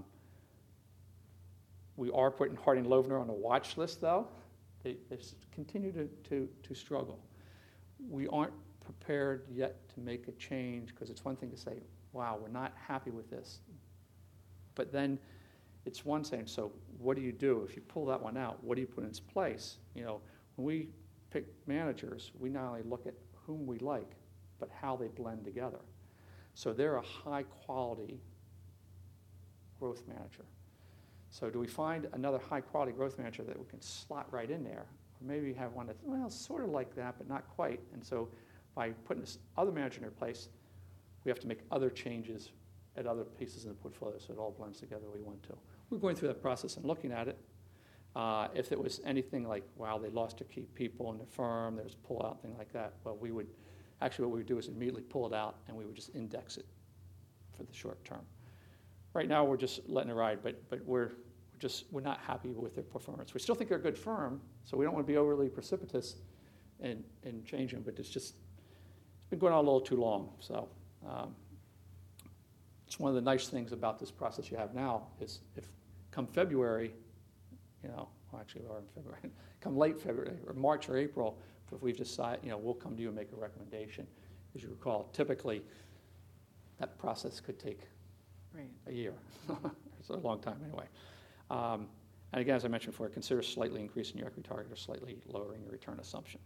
we are putting Harding Loevner on a watch list, though. They, they continue to, to, to struggle. We aren't prepared yet to make a change, because it's one thing to say, wow, we're not happy with this. But then it's one saying, so what do you do? If you pull that one out, what do you put in its place? You know, when we pick managers, we not only look at whom we like, but how they blend together. So they're a high-quality growth manager. So do we find another high-quality growth manager that we can slot right in there? Or maybe have one that's, well, sort of like that, but not quite. And so by putting this other manager in their place, we have to make other changes at other pieces in the portfolio so it all blends together the way we want to. We're going through that process and looking at it. Uh, if it was anything like, wow, they lost their key people in the firm, there's a pull-out, thing like that, well, we would, actually what we would do is immediately pull it out and we would just index it for the short term. right now, we're just letting it ride, but, but we're we're just, we're not happy with their performance. We still think they're a good firm, so we don't want to be overly precipitous in, in changing, but it's just, it's been going on a little too long. So um, it's one of the nice things about this process you have now is if come February, you know, well, actually we are in February, come late February or March or April, if we've decided, you know, we'll come to you and make a recommendation. As you recall, typically that process could take Right. a year. It's a long time anyway. Um, and again, as I mentioned before, consider slightly increasing your equity target or slightly lowering your return assumption.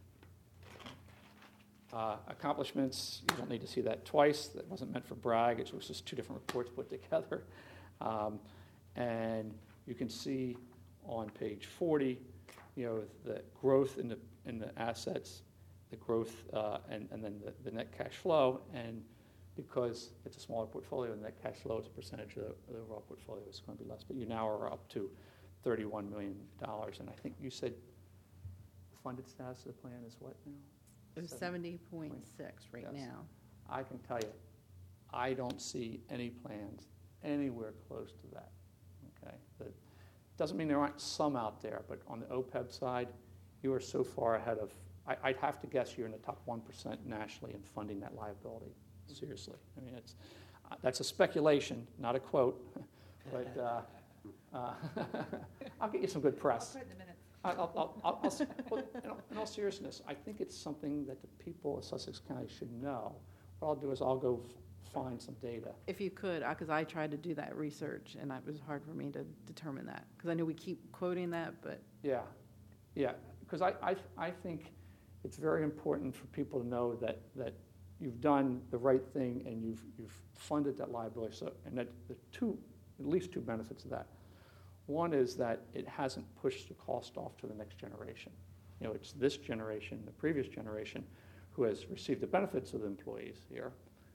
Uh, accomplishments, you don't need to see that twice. That wasn't meant for brag. It was just two different reports put together. Um, and you can see on page forty, you know, the growth in the in the assets, the growth, uh, and, and then the, the net cash flow. And because it's a smaller portfolio, the net cash flow as a percentage of the, of the overall portfolio is going to be less. But you now are up to thirty-one million dollars. And I think you said the funded status of the plan is what now? It was seventy point six right Yes. now. I can tell you, I don't see any plans anywhere close to that. Okay, that doesn't mean there aren't some out there, but on the O P E B side, you are so far ahead of. I, I'd have to guess you're in the top one percent nationally in funding that liability. Seriously, I mean it's uh, that's a speculation, not a quote, but uh, uh, I'll get you some good press. Put it in the minutes. I- I'll, I'll, I'll, I'll, well, in, all, in all seriousness, I think it's something that the people of Sussex County should know. What I'll do is I'll go f- find some data. If you could, because I tried to do that research, and it was hard for me to determine that, because I know we keep quoting that, but Yeah, yeah, because I, I, I think it's very important for people to know that, that you've done the right thing and you've, you've funded that liability. So, and that the two, at least two benefits of that. One is that it hasn't pushed the cost off to the next generation. You know, it's this generation, the previous generation, who has received the benefits of the employees here.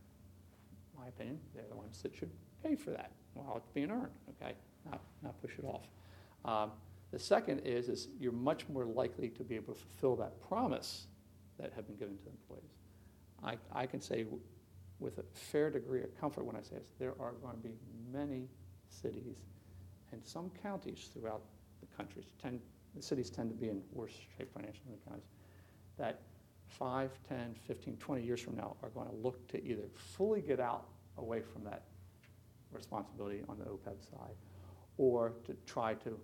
In my opinion, they're the ones that should pay for that while it's being earned, okay? Not, not push it off. Um, the second is, is you're much more likely to be able to fulfill that promise that had been given to employees. I, I can say w- with a fair degree of comfort when I say this, there are going to be many cities and some counties throughout the country, tend, the cities tend to be in worse shape financially than the counties, that five, ten, fifteen, twenty years from now are going to look to either fully get out away from that responsibility on the O P E B side or to try to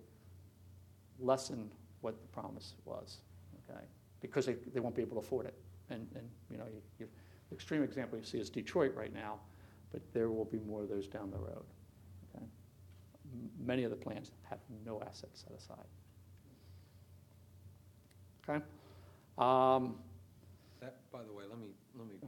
lessen what the promise was, okay? Because they, they won't be able to afford it. And, and you know, you, you, the extreme example you see is Detroit right now, but there will be more of those down the road, okay? M- many of the plans have no assets set aside. Okay? Um, That, by the way, let me, let me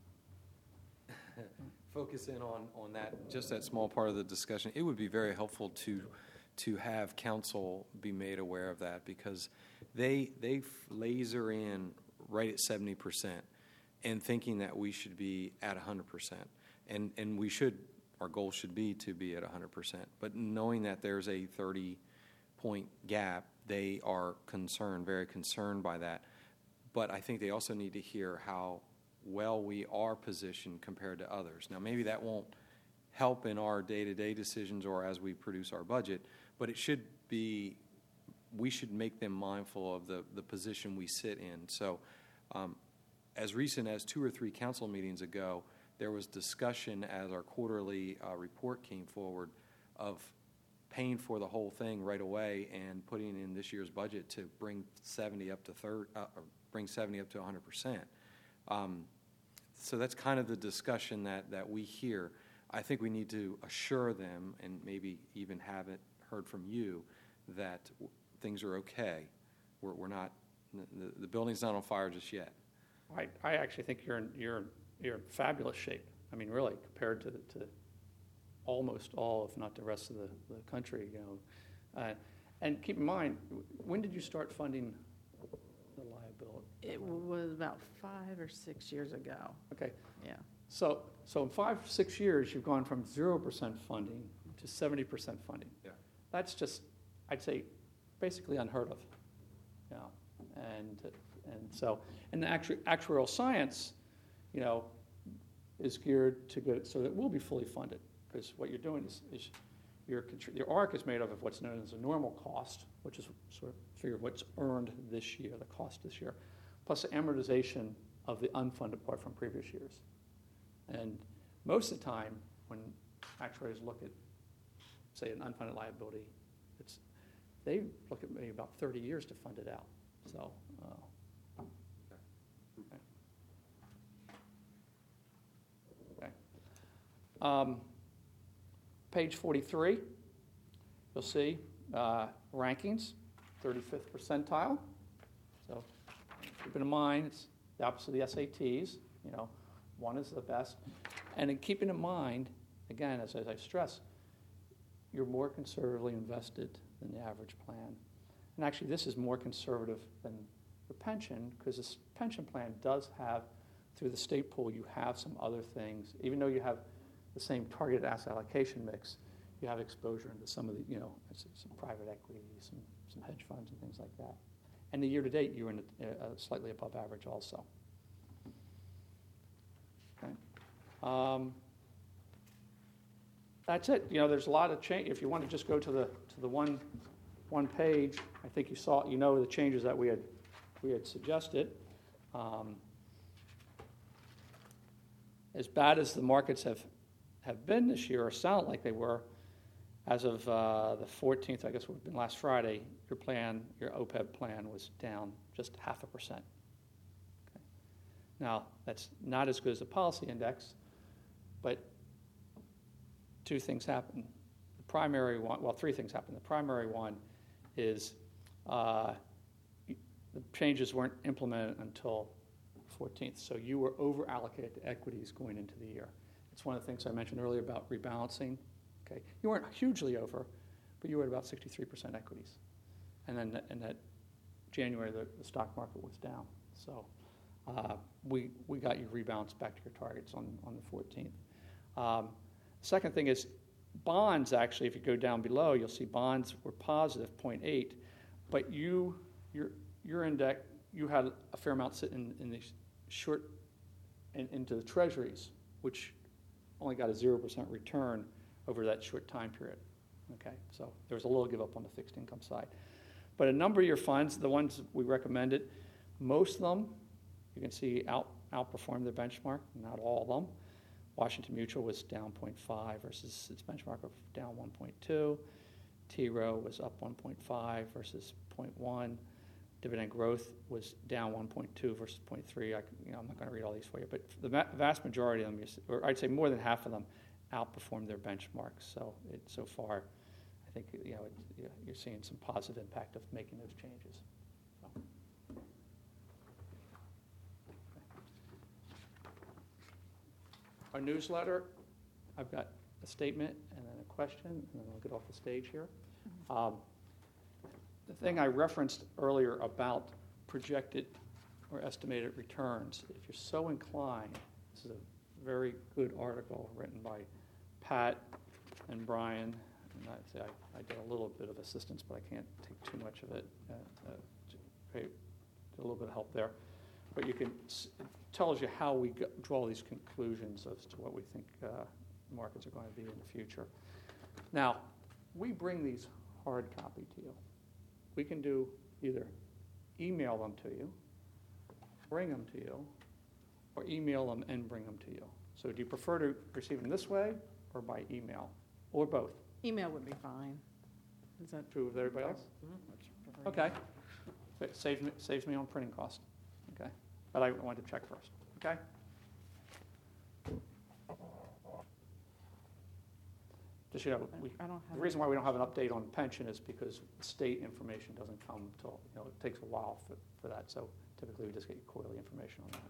focus in on, on that, just that small part of the discussion. It would be very helpful to, to have council be made aware of that, because they, they laser in right at seventy percent and thinking that we should be at one hundred percent. And, and we should, our goal should be to be at one hundred percent. But knowing that there's a thirty-point gap, they are concerned, very concerned by that. But I think they also need to hear how well we are positioned compared to others. Now, maybe that won't help in our day-to-day decisions or as we produce our budget, but it should be, we should make them mindful of the, the position we sit in. So um, as recent as two or three council meetings ago, there was discussion as our quarterly uh, report came forward of paying for the whole thing right away and putting in this year's budget to bring seventy up to third, uh, or bring seventy up to one hundred percent. Um, so that's kind of the discussion that, that we hear. I think we need to assure them, and maybe even have it heard from you, that w- things are okay. We're, we're not, the, the building's not on fire just yet. I, I actually think you're in, you're, you're in fabulous shape. I mean, really, compared to, to almost all, if not the rest of the, the country, you know. Uh, and keep in mind, w- when did you start funding the liability? it was about five or six years ago. Okay, Yeah. so so in five, six years, you've gone from zero percent funding to seventy percent funding. Yeah. That's just, I'd say, basically unheard of. You know, and and so, and the actu- actuarial science, you know, is geared to go so that it will be fully funded. because what you're doing is, is your, contr- your arc is made up of what's known as a normal cost, which is sort of figure what's earned this year, the cost this year, plus the amortization of the unfunded part from previous years. And most of the time, when actuaries look at, say, an unfunded liability, it's they look at maybe about thirty years to fund it out. So, uh, okay. okay. Um, page forty-three, you'll see uh, rankings, thirty-fifth percentile. So, keep in mind, it's the opposite of the S A Ts. You know, one is the best. And in keeping in mind, again, as, as I stress, you're more conservatively invested than the average plan. And actually, this is more conservative than the pension, because this pension plan does have, through the state pool, you have some other things. Even though you have the same targeted asset allocation mix, you have exposure into some of the, you know, some private equity, some, some hedge funds and things like that. And the year-to-date, you're in a, a slightly above average also. Okay. Um, that's it. You know, there's a lot of change. If you want to just go to the to the one one page, I think you saw, you know, the changes that we had we had suggested. Um, as bad as the markets have have been this year, or sound like they were, as of uh, the fourteenth, I guess it would have been last Friday, your plan, your O P E B plan was down just half a percent. Okay. Now, that's not as good as the policy index, but two things happen. The primary one, well, three things happen. The primary one is uh, the changes weren't implemented until fourteenth, so you were over-allocated to equities going into the year. It's one of the things I mentioned earlier about rebalancing. Okay, you weren't hugely over, but you were at about sixty-three percent equities. And then in that January, the, the stock market was down. So uh, we we got you rebalanced back to your targets on, on the fourteenth. Um, second thing is bonds, actually, if you go down below, you'll see bonds were positive, zero point eight, but you, your, your index, you had a fair amount sitting in, in the short, in, into the treasuries, which only got a zero percent return over that short time period. Okay, so there was a little give up on the fixed income side. But a number of your funds, the ones we recommended, most of them, you can see, out, outperformed the benchmark, not all of them. Washington Mutual was down zero point five versus its benchmark of down one point two. T. Rowe was up one point five versus zero point one. Dividend growth was down one point two versus zero point three. I, you know, I'm not going to read all these for you, but the ma- vast majority of them, or I'd say more than half of them, outperformed their benchmarks. So it, so far, I think you know it, you're seeing some positive impact of making those changes. So. Our newsletter, I've got a statement and then a question, and then I'll get off the stage here. Um, the thing I referenced earlier about projected or estimated returns, if you're so inclined, this is a very good article written by Pat and Brian, and I'd say I, I did a little bit of assistance, but I can't take too much of it. Uh, uh, to, did a little bit of help there. But you can, it tells you how we go, draw these conclusions as to what we think uh, markets are going to be in the future. Now, we bring these hard copy to you. We can do either email them to you, bring them to you, or email them and bring them to you. So do you prefer to receive them this way or by email, or both? Email would be fine. Is that True with everybody else? Mm-hmm. Okay. It saves me, saves me on printing cost. Okay. But I wanted to check first. Okay. Just, you know, we, I don't have the reason why we don't have an update on pension is because state information doesn't come until, you know, it takes a while for, for that. So typically we just get quarterly information on that.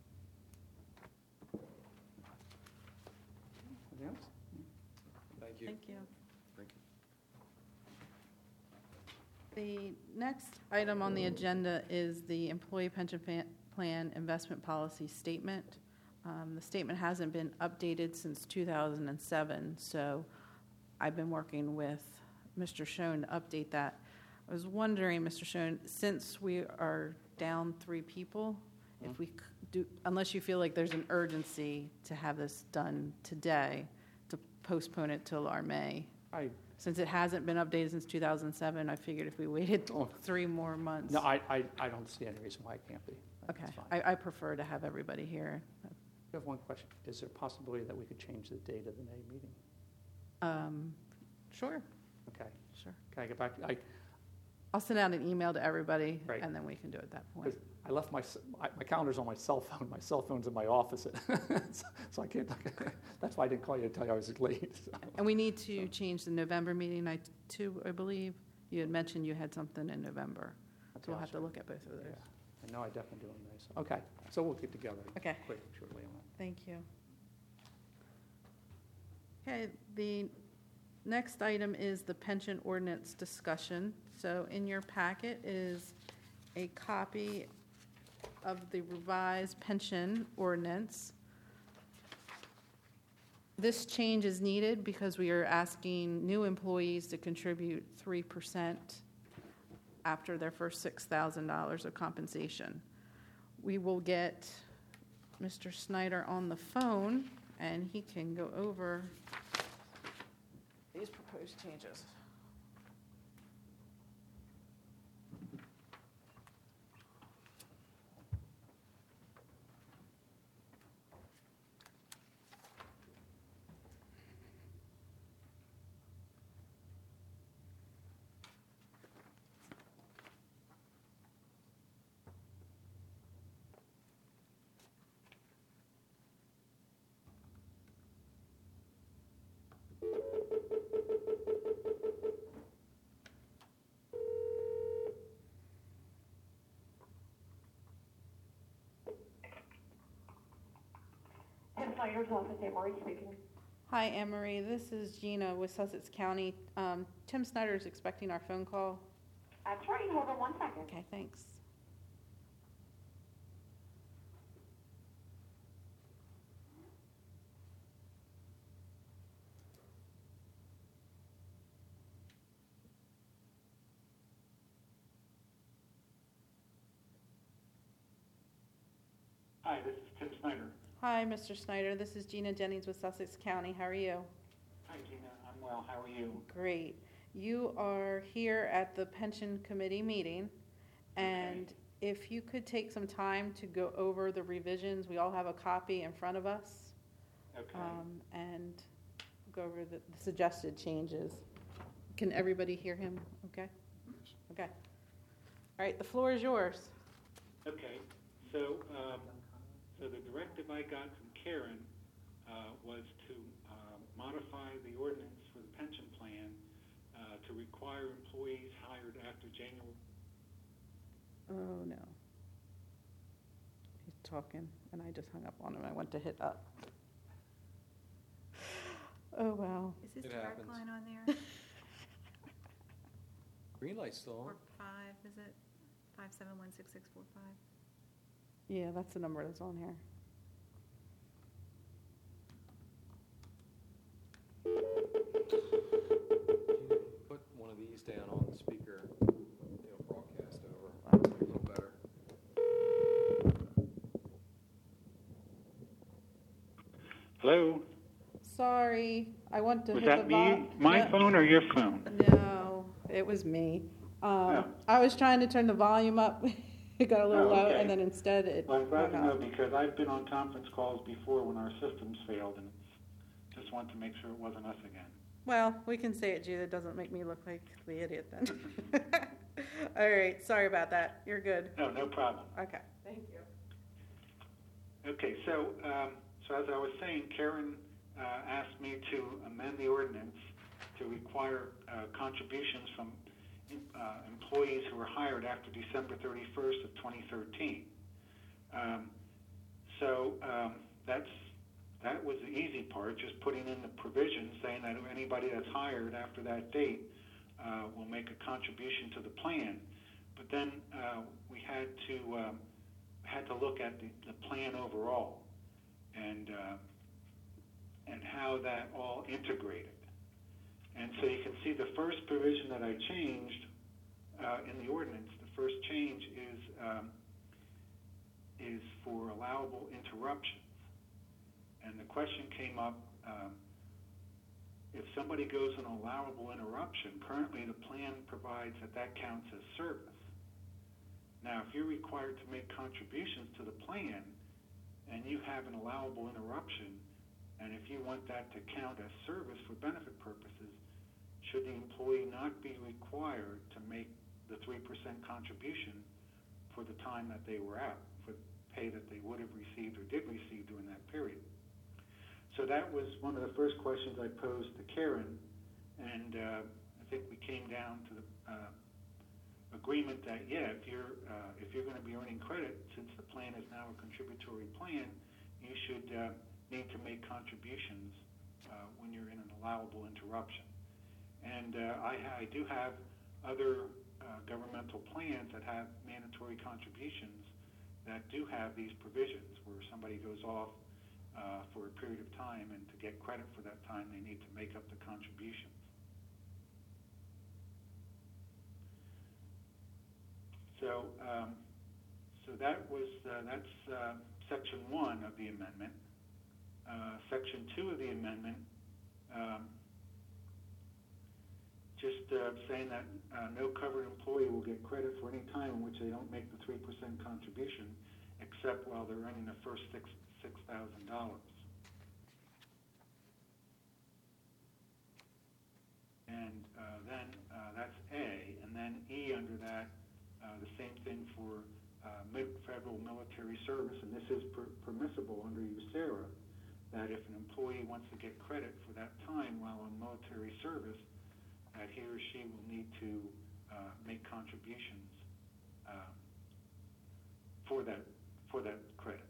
Anything else? Thank you. Thank you. Thank you. The next item on the agenda is the Employee Pension Fa- Plan Investment Policy Statement. Um, the statement hasn't been updated since two thousand seven, so I've been working with Mister Schoen to update that. I was wondering, Mister Schoen, since we are down three people, mm-hmm. if we c- do, unless you feel like there's an urgency to have this done today, to postpone it till our May. I, Since it hasn't been updated since two thousand seven, I figured if we waited Oh. three more months. no, I, I, I don't see any reason why it can't be. That's Okay, fine. I, I prefer to have everybody here. I have one question. Is there a possibility that we could change the date of the May meeting? Um, Sure, Okay, sure. can I get back? I, I'll send out an email to everybody, Great. and then we can do it at that point. because I left my, s- my my calendar's on my cell phone. My cell phone's in my office, so- so I can't, that's why I didn't call you to tell you I was late. so. And we need to change the November meeting night too, I believe. You had mentioned you had something in November, so we'll Okay, have to I'll look at both of check. those. Yeah, I know I definitely do on May. so- Okay, so we'll get together Okay, quick, shortly on that. thank you. Okay, the next item is the pension ordinance discussion. So in your packet is a copy of the revised pension ordinance. This change is needed because we are asking new employees to contribute three percent after their first six thousand dollars of compensation. We will get Mister Snyder on the phone, and he can go over these proposed changes. Tim Snyder's office, Amory speaking. Hi, Emery. This is Gina with Sussex County. Um, Tim Snyder is expecting our phone call. That's right, hold on one second. Okay, thanks. Hi, this is Tim Snyder. Hi, Mister Snyder. This is Gina Jennings with Sussex County. How are you? Hi, Gina. I'm well. How are you? Great. You are here at the Pension Committee meeting, and if you could take some time to go over the revisions, we all have a copy in front of us, Okay. um, and go over the the suggested changes. Can everybody hear him? Okay? Okay. All right, the floor is yours. Okay, so, um, so the directive I got from Karen, uh, was to, uh, modify the ordinance for the pension plan, uh, to require employees hired after January. Oh, no. He's talking, and I just hung up on him. I went to hit up. Oh, wow. It Is this direct happens. line on there? Green light's still on. Four, five, is it? Five, seven, one, six, six, four, five? Yeah, that's the number that's on here. Put one of these down on the speaker, it'll broadcast over a little better. Hello, Sorry, I want to was hit the that me, button. my No, phone or your phone? No, it was me. Um, Oh. I was trying to turn the volume up. It got a little Oh, low, okay. and then instead it Well, I'm glad hung to know up. because I've been on conference calls before when our systems failed and just wanted to make sure it wasn't us again. Well, we can say it, Jude. It doesn't make me look like the idiot then. All right, sorry about that. You're good. No, no problem. Okay. Thank you. Okay, so, um, so as I was saying, Karen, uh, asked me to amend the ordinance to require, uh, contributions from, uh, employees who were hired after December thirty-first of twenty thirteen. Um, so, um, that's, that was the easy part, just putting in the provision saying that anybody that's hired after that date, uh, will make a contribution to the plan. But then, uh, we had to, um, had to look at the, the plan overall and uh, and how that all integrated. And so you can see the first provision that I changed uh, in the ordinance. The first change is um, is for allowable interruptions. And the question came up: um, if somebody goes an allowable interruption, currently the plan provides that that counts as service. Now, if you're required to make contributions to the plan and you have an allowable interruption, and if you want that to count as service for benefit purposes, should the employee not be required to make the three percent contribution for the time that they were out, for pay that they would have received or did receive during that period? So that was one of the first questions I posed to Karen, and uh, I think we came down to the uh, agreement that, yeah, if you're, uh, if you're going to be earning credit, since the plan is now a contributory plan, you should uh, need to make contributions uh, when you're in an allowable interruption. And uh, I, I do have other uh, governmental plans that have mandatory contributions that do have these provisions where somebody goes off uh, for a period of time, and to get credit for that time, they need to make up the contributions. So, um, so that was uh, that's uh, section one of the amendment. Uh, section two of the amendment, um, just uh, saying that uh, no covered employee will get credit for any time in which they don't make the three percent contribution, except while they're earning the first six six thousand dollars. And uh, then uh, that's A, and then E under that, uh, the same thing for uh, mid- federal military service, and this is per- permissible under U S E R A, that if an employee wants to get credit for that time while on military service, that he or she will need to uh, make contributions uh, for that for that credit.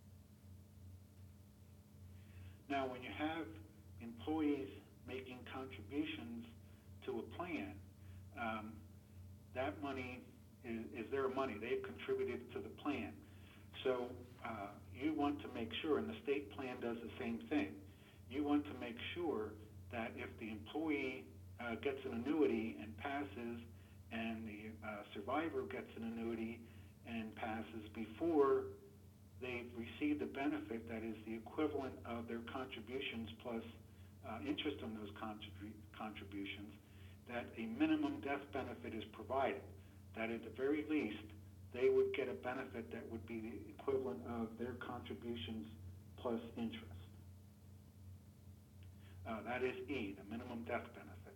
Now, when you have employees making contributions to a plan, um, that money is, is their money. They've contributed to the plan. So uh, you want to make sure, and the state plan does the same thing, you want to make sure that if the employee uh, gets an annuity and passes, and the uh, survivor gets an annuity and passes before they've received a benefit that is the equivalent of their contributions plus uh, interest on those contrib- contributions, that a minimum death benefit is provided, that at the very least they would get a benefit that would be the equivalent of their contributions plus interest. Uh, that is E, the minimum death benefit.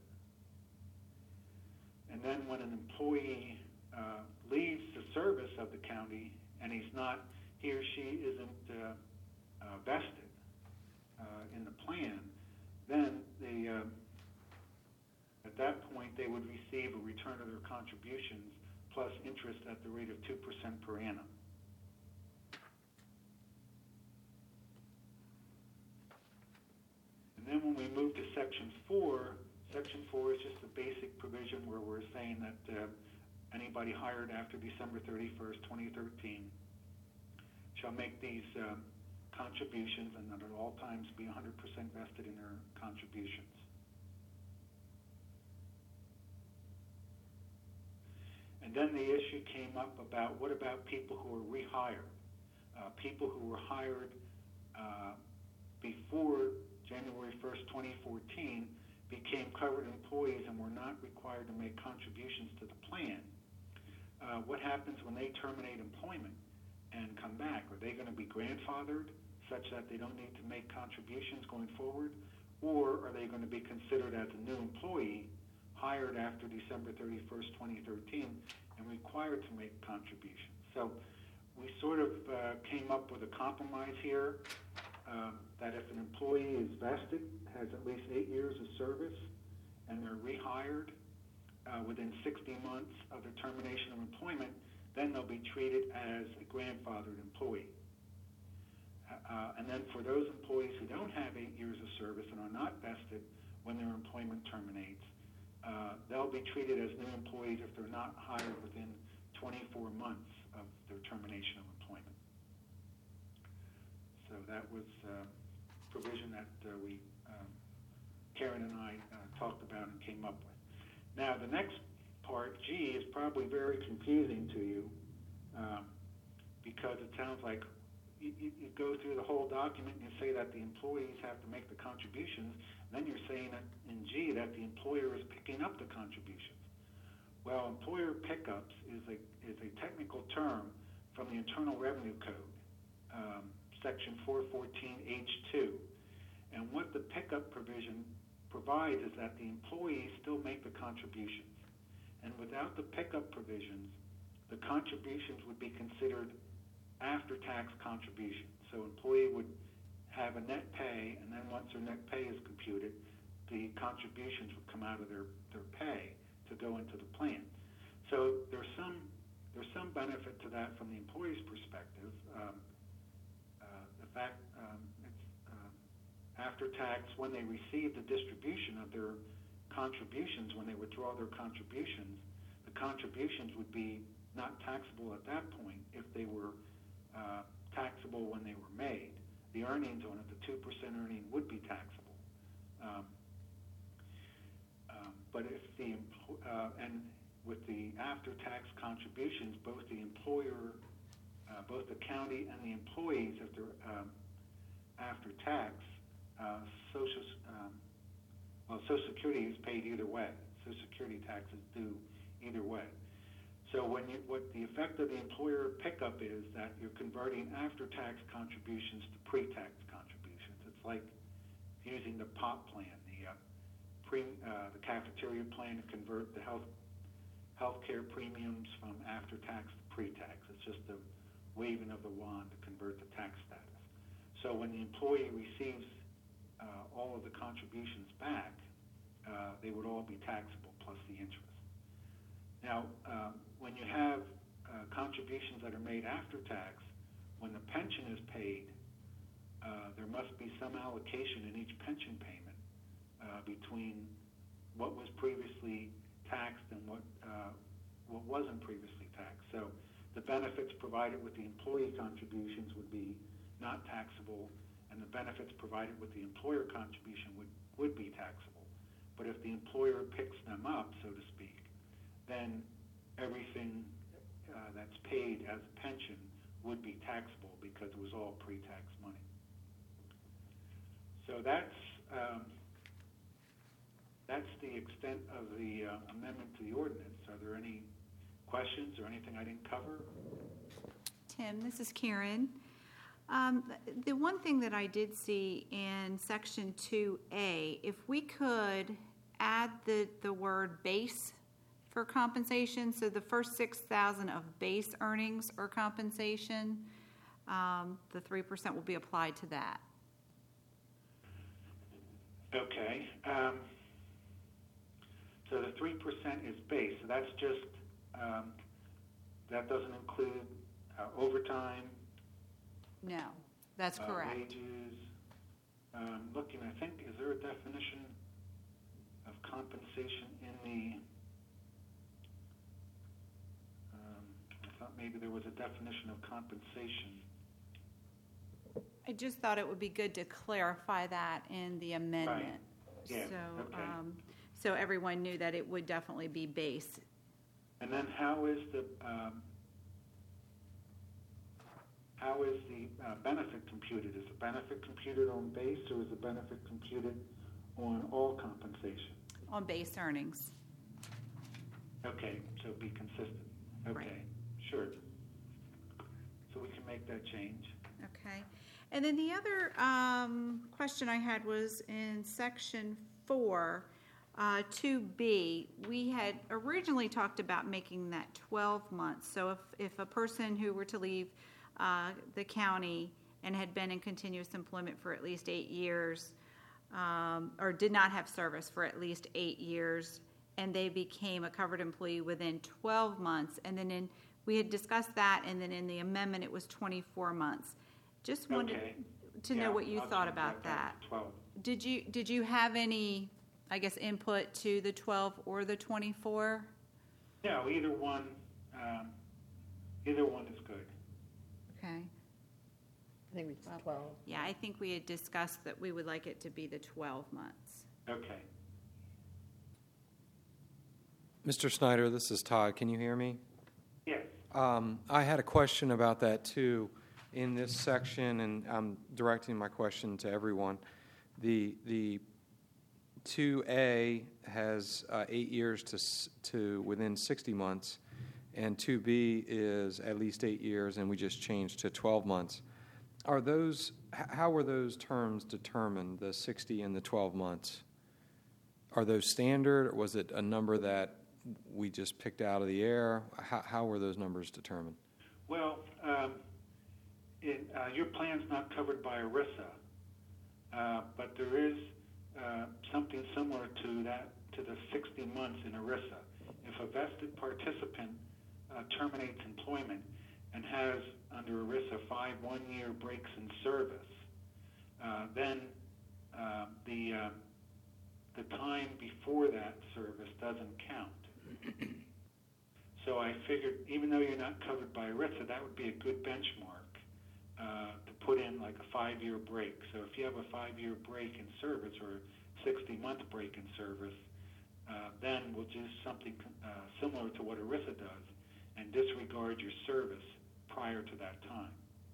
And then when an employee uh, leaves the service of the county and he's not, he or she isn't uh, uh, vested uh, in the plan, then they, uh, at that point they would receive a return of their contributions plus interest at the rate of two percent per annum. And then when we move to section four, section four is just a basic provision where we're saying that uh, anybody hired after December thirty-first, twenty thirteen shall make these um, contributions and at all times be one hundred percent vested in their contributions. And then the issue came up about what about people who are rehired, uh, people who were hired uh, before January first, twenty fourteen, became covered employees and were not required to make contributions to the plan. Uh, what happens when they terminate employment and come back? Are they going to be grandfathered such that they don't need to make contributions going forward? Or are they going to be considered as a new employee hired after December thirty-first, twenty thirteen and required to make contributions? So we sort of uh, came up with a compromise here um, that if an employee is vested, has at least eight years of service, and they're rehired uh, within sixty months of the termination of employment, then they'll be treated as a grandfathered employee. Uh, and then for those employees who don't have eight years of service and are not vested when their employment terminates, uh, they'll be treated as new employees if they're not hired within twenty-four months of their termination of employment. So that was uh, provision that uh, we, um, Karen and I uh, talked about and came up with. Now the next part, G, is probably very confusing to you um, because it sounds like you, you, you go through the whole document and you say that the employees have to make the contributions, then you're saying that in G that the employer is picking up the contributions. Well, employer pickups is a is a technical term from the Internal Revenue Code, um, Section four fourteen H two, and what the pickup provision provides is that the employees still make the contributions, and without the pickup provisions, the contributions would be considered after-tax contributions. So employee would have a net pay, and then once their net pay is computed, the contributions would come out of their, their pay to go into the plan. So there's some there's some benefit to that from the employee's perspective. Um, uh, the fact um, it's uh, after tax, when they receive the distribution of their contributions, when they withdraw their contributions, the contributions would be not taxable at that point if they were uh, taxable when they were made. The earnings on it, the two percent earning, would be taxable. Um, um, but if the empl- uh, and with the after-tax contributions, both the employer, uh, both the county and the employees, if they're um, after tax, uh, social um, well, Social Security is paid either way. Social Security tax is due either way. So when you, what the effect of the employer pickup is that you're converting after-tax contributions to pre-tax contributions. It's like using the P O P plan, the uh, pre, uh, the cafeteria plan, to convert the health healthcare premiums from after-tax to pre-tax. It's just a waving of the wand to convert the tax status. So when the employee receives uh, all of the contributions back, uh, they would all be taxable plus the interest. Now, um, when you have uh, contributions that are made after tax, when the pension is paid, uh, there must be some allocation in each pension payment uh, between what was previously taxed and what uh, what wasn't previously taxed. So the benefits provided with the employee contributions would be not taxable, and the benefits provided with the employer contribution would, would be taxable. But if the employer picks them up, so to speak, then everything uh, that's paid as a pension would be taxable because it was all pre-tax money. So that's um, that's the extent of the uh, amendment to the ordinance. Are there any questions or anything I didn't cover? Tim, this is Karen. Um, the one thing that I did see in section two A, if we could add the, the word base for compensation, so the first six thousand of base earnings or compensation, um, the three percent will be applied to that. Okay. Um, so the three percent is base. So that's just, um, that doesn't include uh, overtime. No, that's uh, correct. Wages. Um, looking, I think, is there a definition of compensation in the, um, I thought maybe there was a definition of compensation. I just thought it would be good to clarify that in the amendment. Right. Yeah, So, okay. um, so everyone knew that it would definitely be base. And then how is the, um, how is the uh, benefit computed? Is the benefit computed on base, or is the benefit computed on all compensation? On base earnings. Okay, so be consistent. Okay, Right. sure. So we can make that change. Okay. And then the other um, question I had was in section four, uh, two B, we had originally talked about making that twelve months. So if, if a person who were to leave uh, the county and had been in continuous employment for at least eight years, um, or did not have service for at least eight years, and they became a covered employee within twelve months, and then in, we had discussed that, and then in the amendment it was twenty-four months. Just wanted Okay. to Yeah, know what you I'll thought change about that. back to twelve. Did you did you have any, I guess, input to the twelve or the twenty-four? Yeah, well, either one, um, either one is good. Okay. I think it's twelve. Yeah, I think we had discussed that we would like it to be the twelve months. Okay. Mister Snyder, this is Todd. Can you hear me? Yes. Um, I had a question about that too. in this section, and I'm directing my question to everyone, the, the two A has uh, eight years to, s- to within sixty months, and two B is at least eight years, and we just changed to twelve months. Are those, h- how were those terms determined, the sixty and the twelve months? Are those standard, or was it a number that we just picked out of the air? How, how were those numbers determined? Well, um, it, uh, your plan's not covered by ERISA, uh, but there is uh, something similar to that, to the sixty months in ERISA. If a vested participant uh, terminates employment and has, under ERISA, five one-year breaks in service, uh, then uh, the uh, the time before that service doesn't count. So I figured, even though you're not covered by ERISA, that would be a good benchmark uh, to put in like a five-year break. So if you have a five-year break in service or a sixty-month break in service, uh, then we'll do something uh, similar to what ERISA does and disregard your service prior to that time.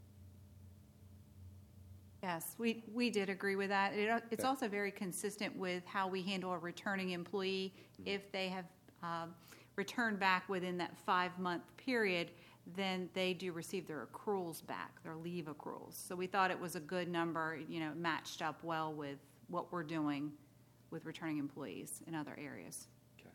Yes, we, we did agree with that. It, it's Okay. also very consistent with how we handle a returning employee. If they have um, returned back within that five-month period, then they do receive their accruals back, their leave accruals. So we thought it was a good number, you know, matched up well with what we're doing with returning employees in other areas. Okay.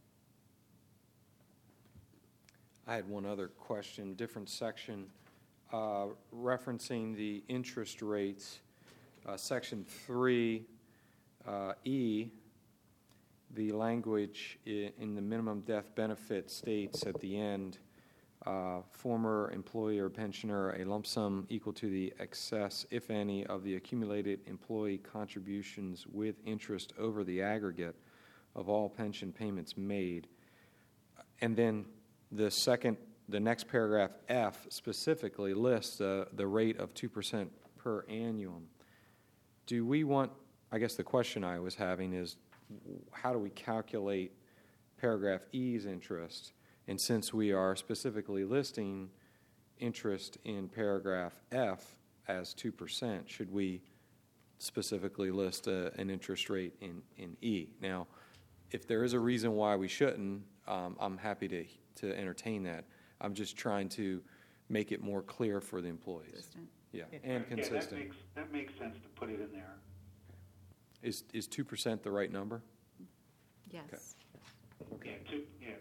I had one other question, different section, uh, referencing the interest rates. Uh, Section three uh, E, the language i- in the minimum death benefit states at the end, uh, former employee or pensioner, a lump sum equal to the excess, if any, of the accumulated employee contributions with interest over the aggregate of all pension payments made. And then the second, the next paragraph, F, specifically lists uh, the rate of two percent per annum. Do we want, I guess the question I was having is, how do we calculate paragraph E's interest? And since we are specifically listing interest in paragraph F as two percent, should we specifically list a, an interest rate in, in E? Now, if there is a reason why we shouldn't, um, I'm happy to, to entertain that. I'm just trying to make it more clear for the employees. Consistent. Yeah, Yeah. and Yeah, that consistent. makes, that makes sense to put it in there. Is, is two percent the right number? Yes. Yeah, two, yeah.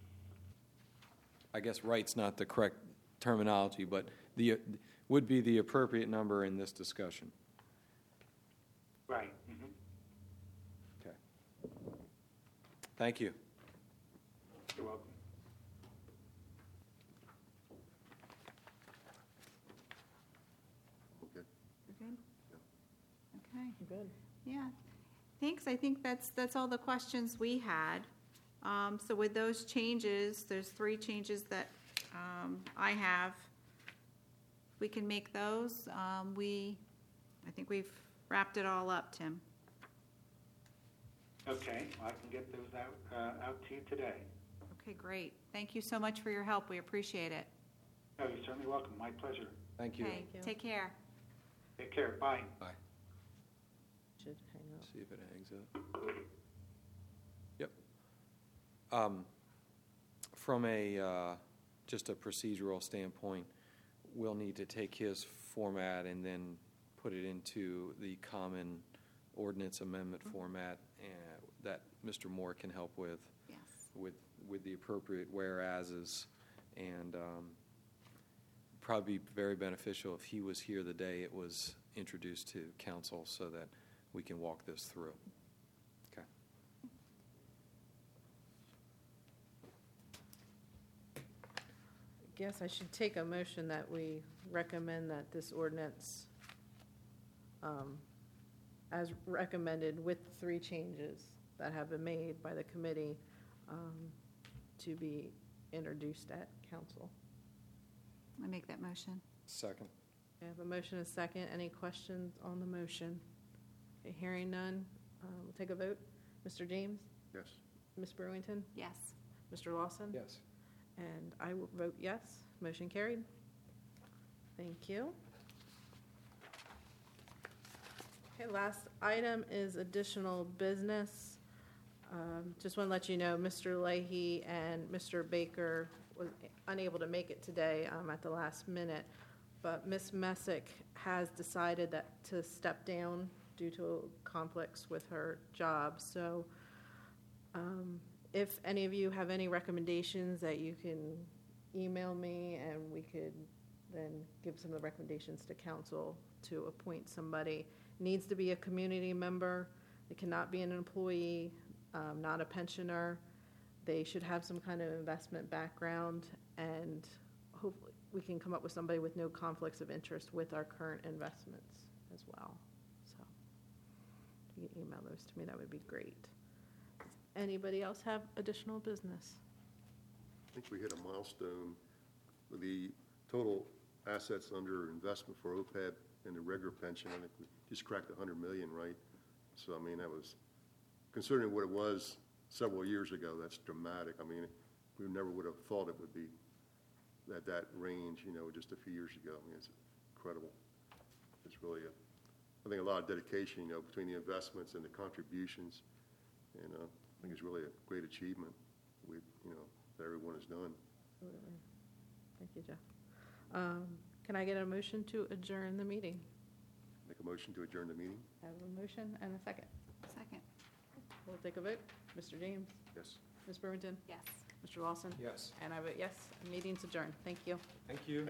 I guess right's not the correct terminology, but the, would be the appropriate number in this discussion. Right. Mhm. Okay. Thank you. You're welcome. Okay. You're good? Okay. Good. Yeah, thanks. I think that's, that's all the questions we had. Um, So with those changes, there's three changes that um, I have. We can make those. Um, We, I think we've wrapped it all up, Tim. Okay, I can get those out, uh, out to you today. Okay, great. Thank you so much for your help. We appreciate it. Oh, you're certainly welcome. My pleasure. Thank you. Okay, you. take care. Take care. Bye. Bye. Should hang up. See if it hangs up. Yep. Um, From a, uh, just a procedural standpoint, we'll need to take his format and then put it into the common ordinance amendment format uh, that Mister Moore can help with, Yes. with, with the appropriate whereases. And um, probably be very beneficial if he was here the day it was introduced to council so that we can walk this through. Okay. I guess I should take a motion that we recommend that this ordinance, um, as recommended with the three changes that have been made by the committee, um, to be introduced at council. I make that motion. Second. I have a motion and a second. Any questions on the motion? Okay, hearing none, uh, we'll take a vote. Mister James? Yes. Miz Brewington? Yes. Mister Lawson? Yes. And I will vote yes. Motion carried. Thank you. Okay, last item is additional business. Um, Just want to let you know, Mister Leahy and Mister Baker was unable to make it today um, at the last minute, but Miz Messick has decided that to step down due to conflicts with her job. So um, if any of you have any recommendations, that you can email me, and we could then give some of the recommendations to council to appoint somebody. Needs to be a community member. It cannot be an employee, um, not a pensioner. They should have some kind of investment background, and hopefully we can come up with somebody with no conflicts of interest with our current investments as well. So if you can email those to me, that would be great. Does anybody else have additional business? I think we hit a milestone with the total assets under investment for O P E B and the regular pension. I think we just cracked one hundred million, right? So, I mean, that was, considering what it was several years ago, that's dramatic. I mean, we never would have thought it would be at that range, you know, just a few years ago. I mean, it's incredible. It's really, a, I think, a lot of dedication, you know, between the investments and the contributions. And uh, I think it's really a great achievement we, you know, that everyone has done. Absolutely. Thank you, Jeff. Um, Can I get a motion to adjourn the meeting? Make a motion to adjourn the meeting? I have a motion and a second. Second. We'll take a vote. Mister James? Yes. Miz Brewerton? Yes. Mister Lawson? Yes. And I vote yes. Meeting's adjourned. Thank you. Thank you.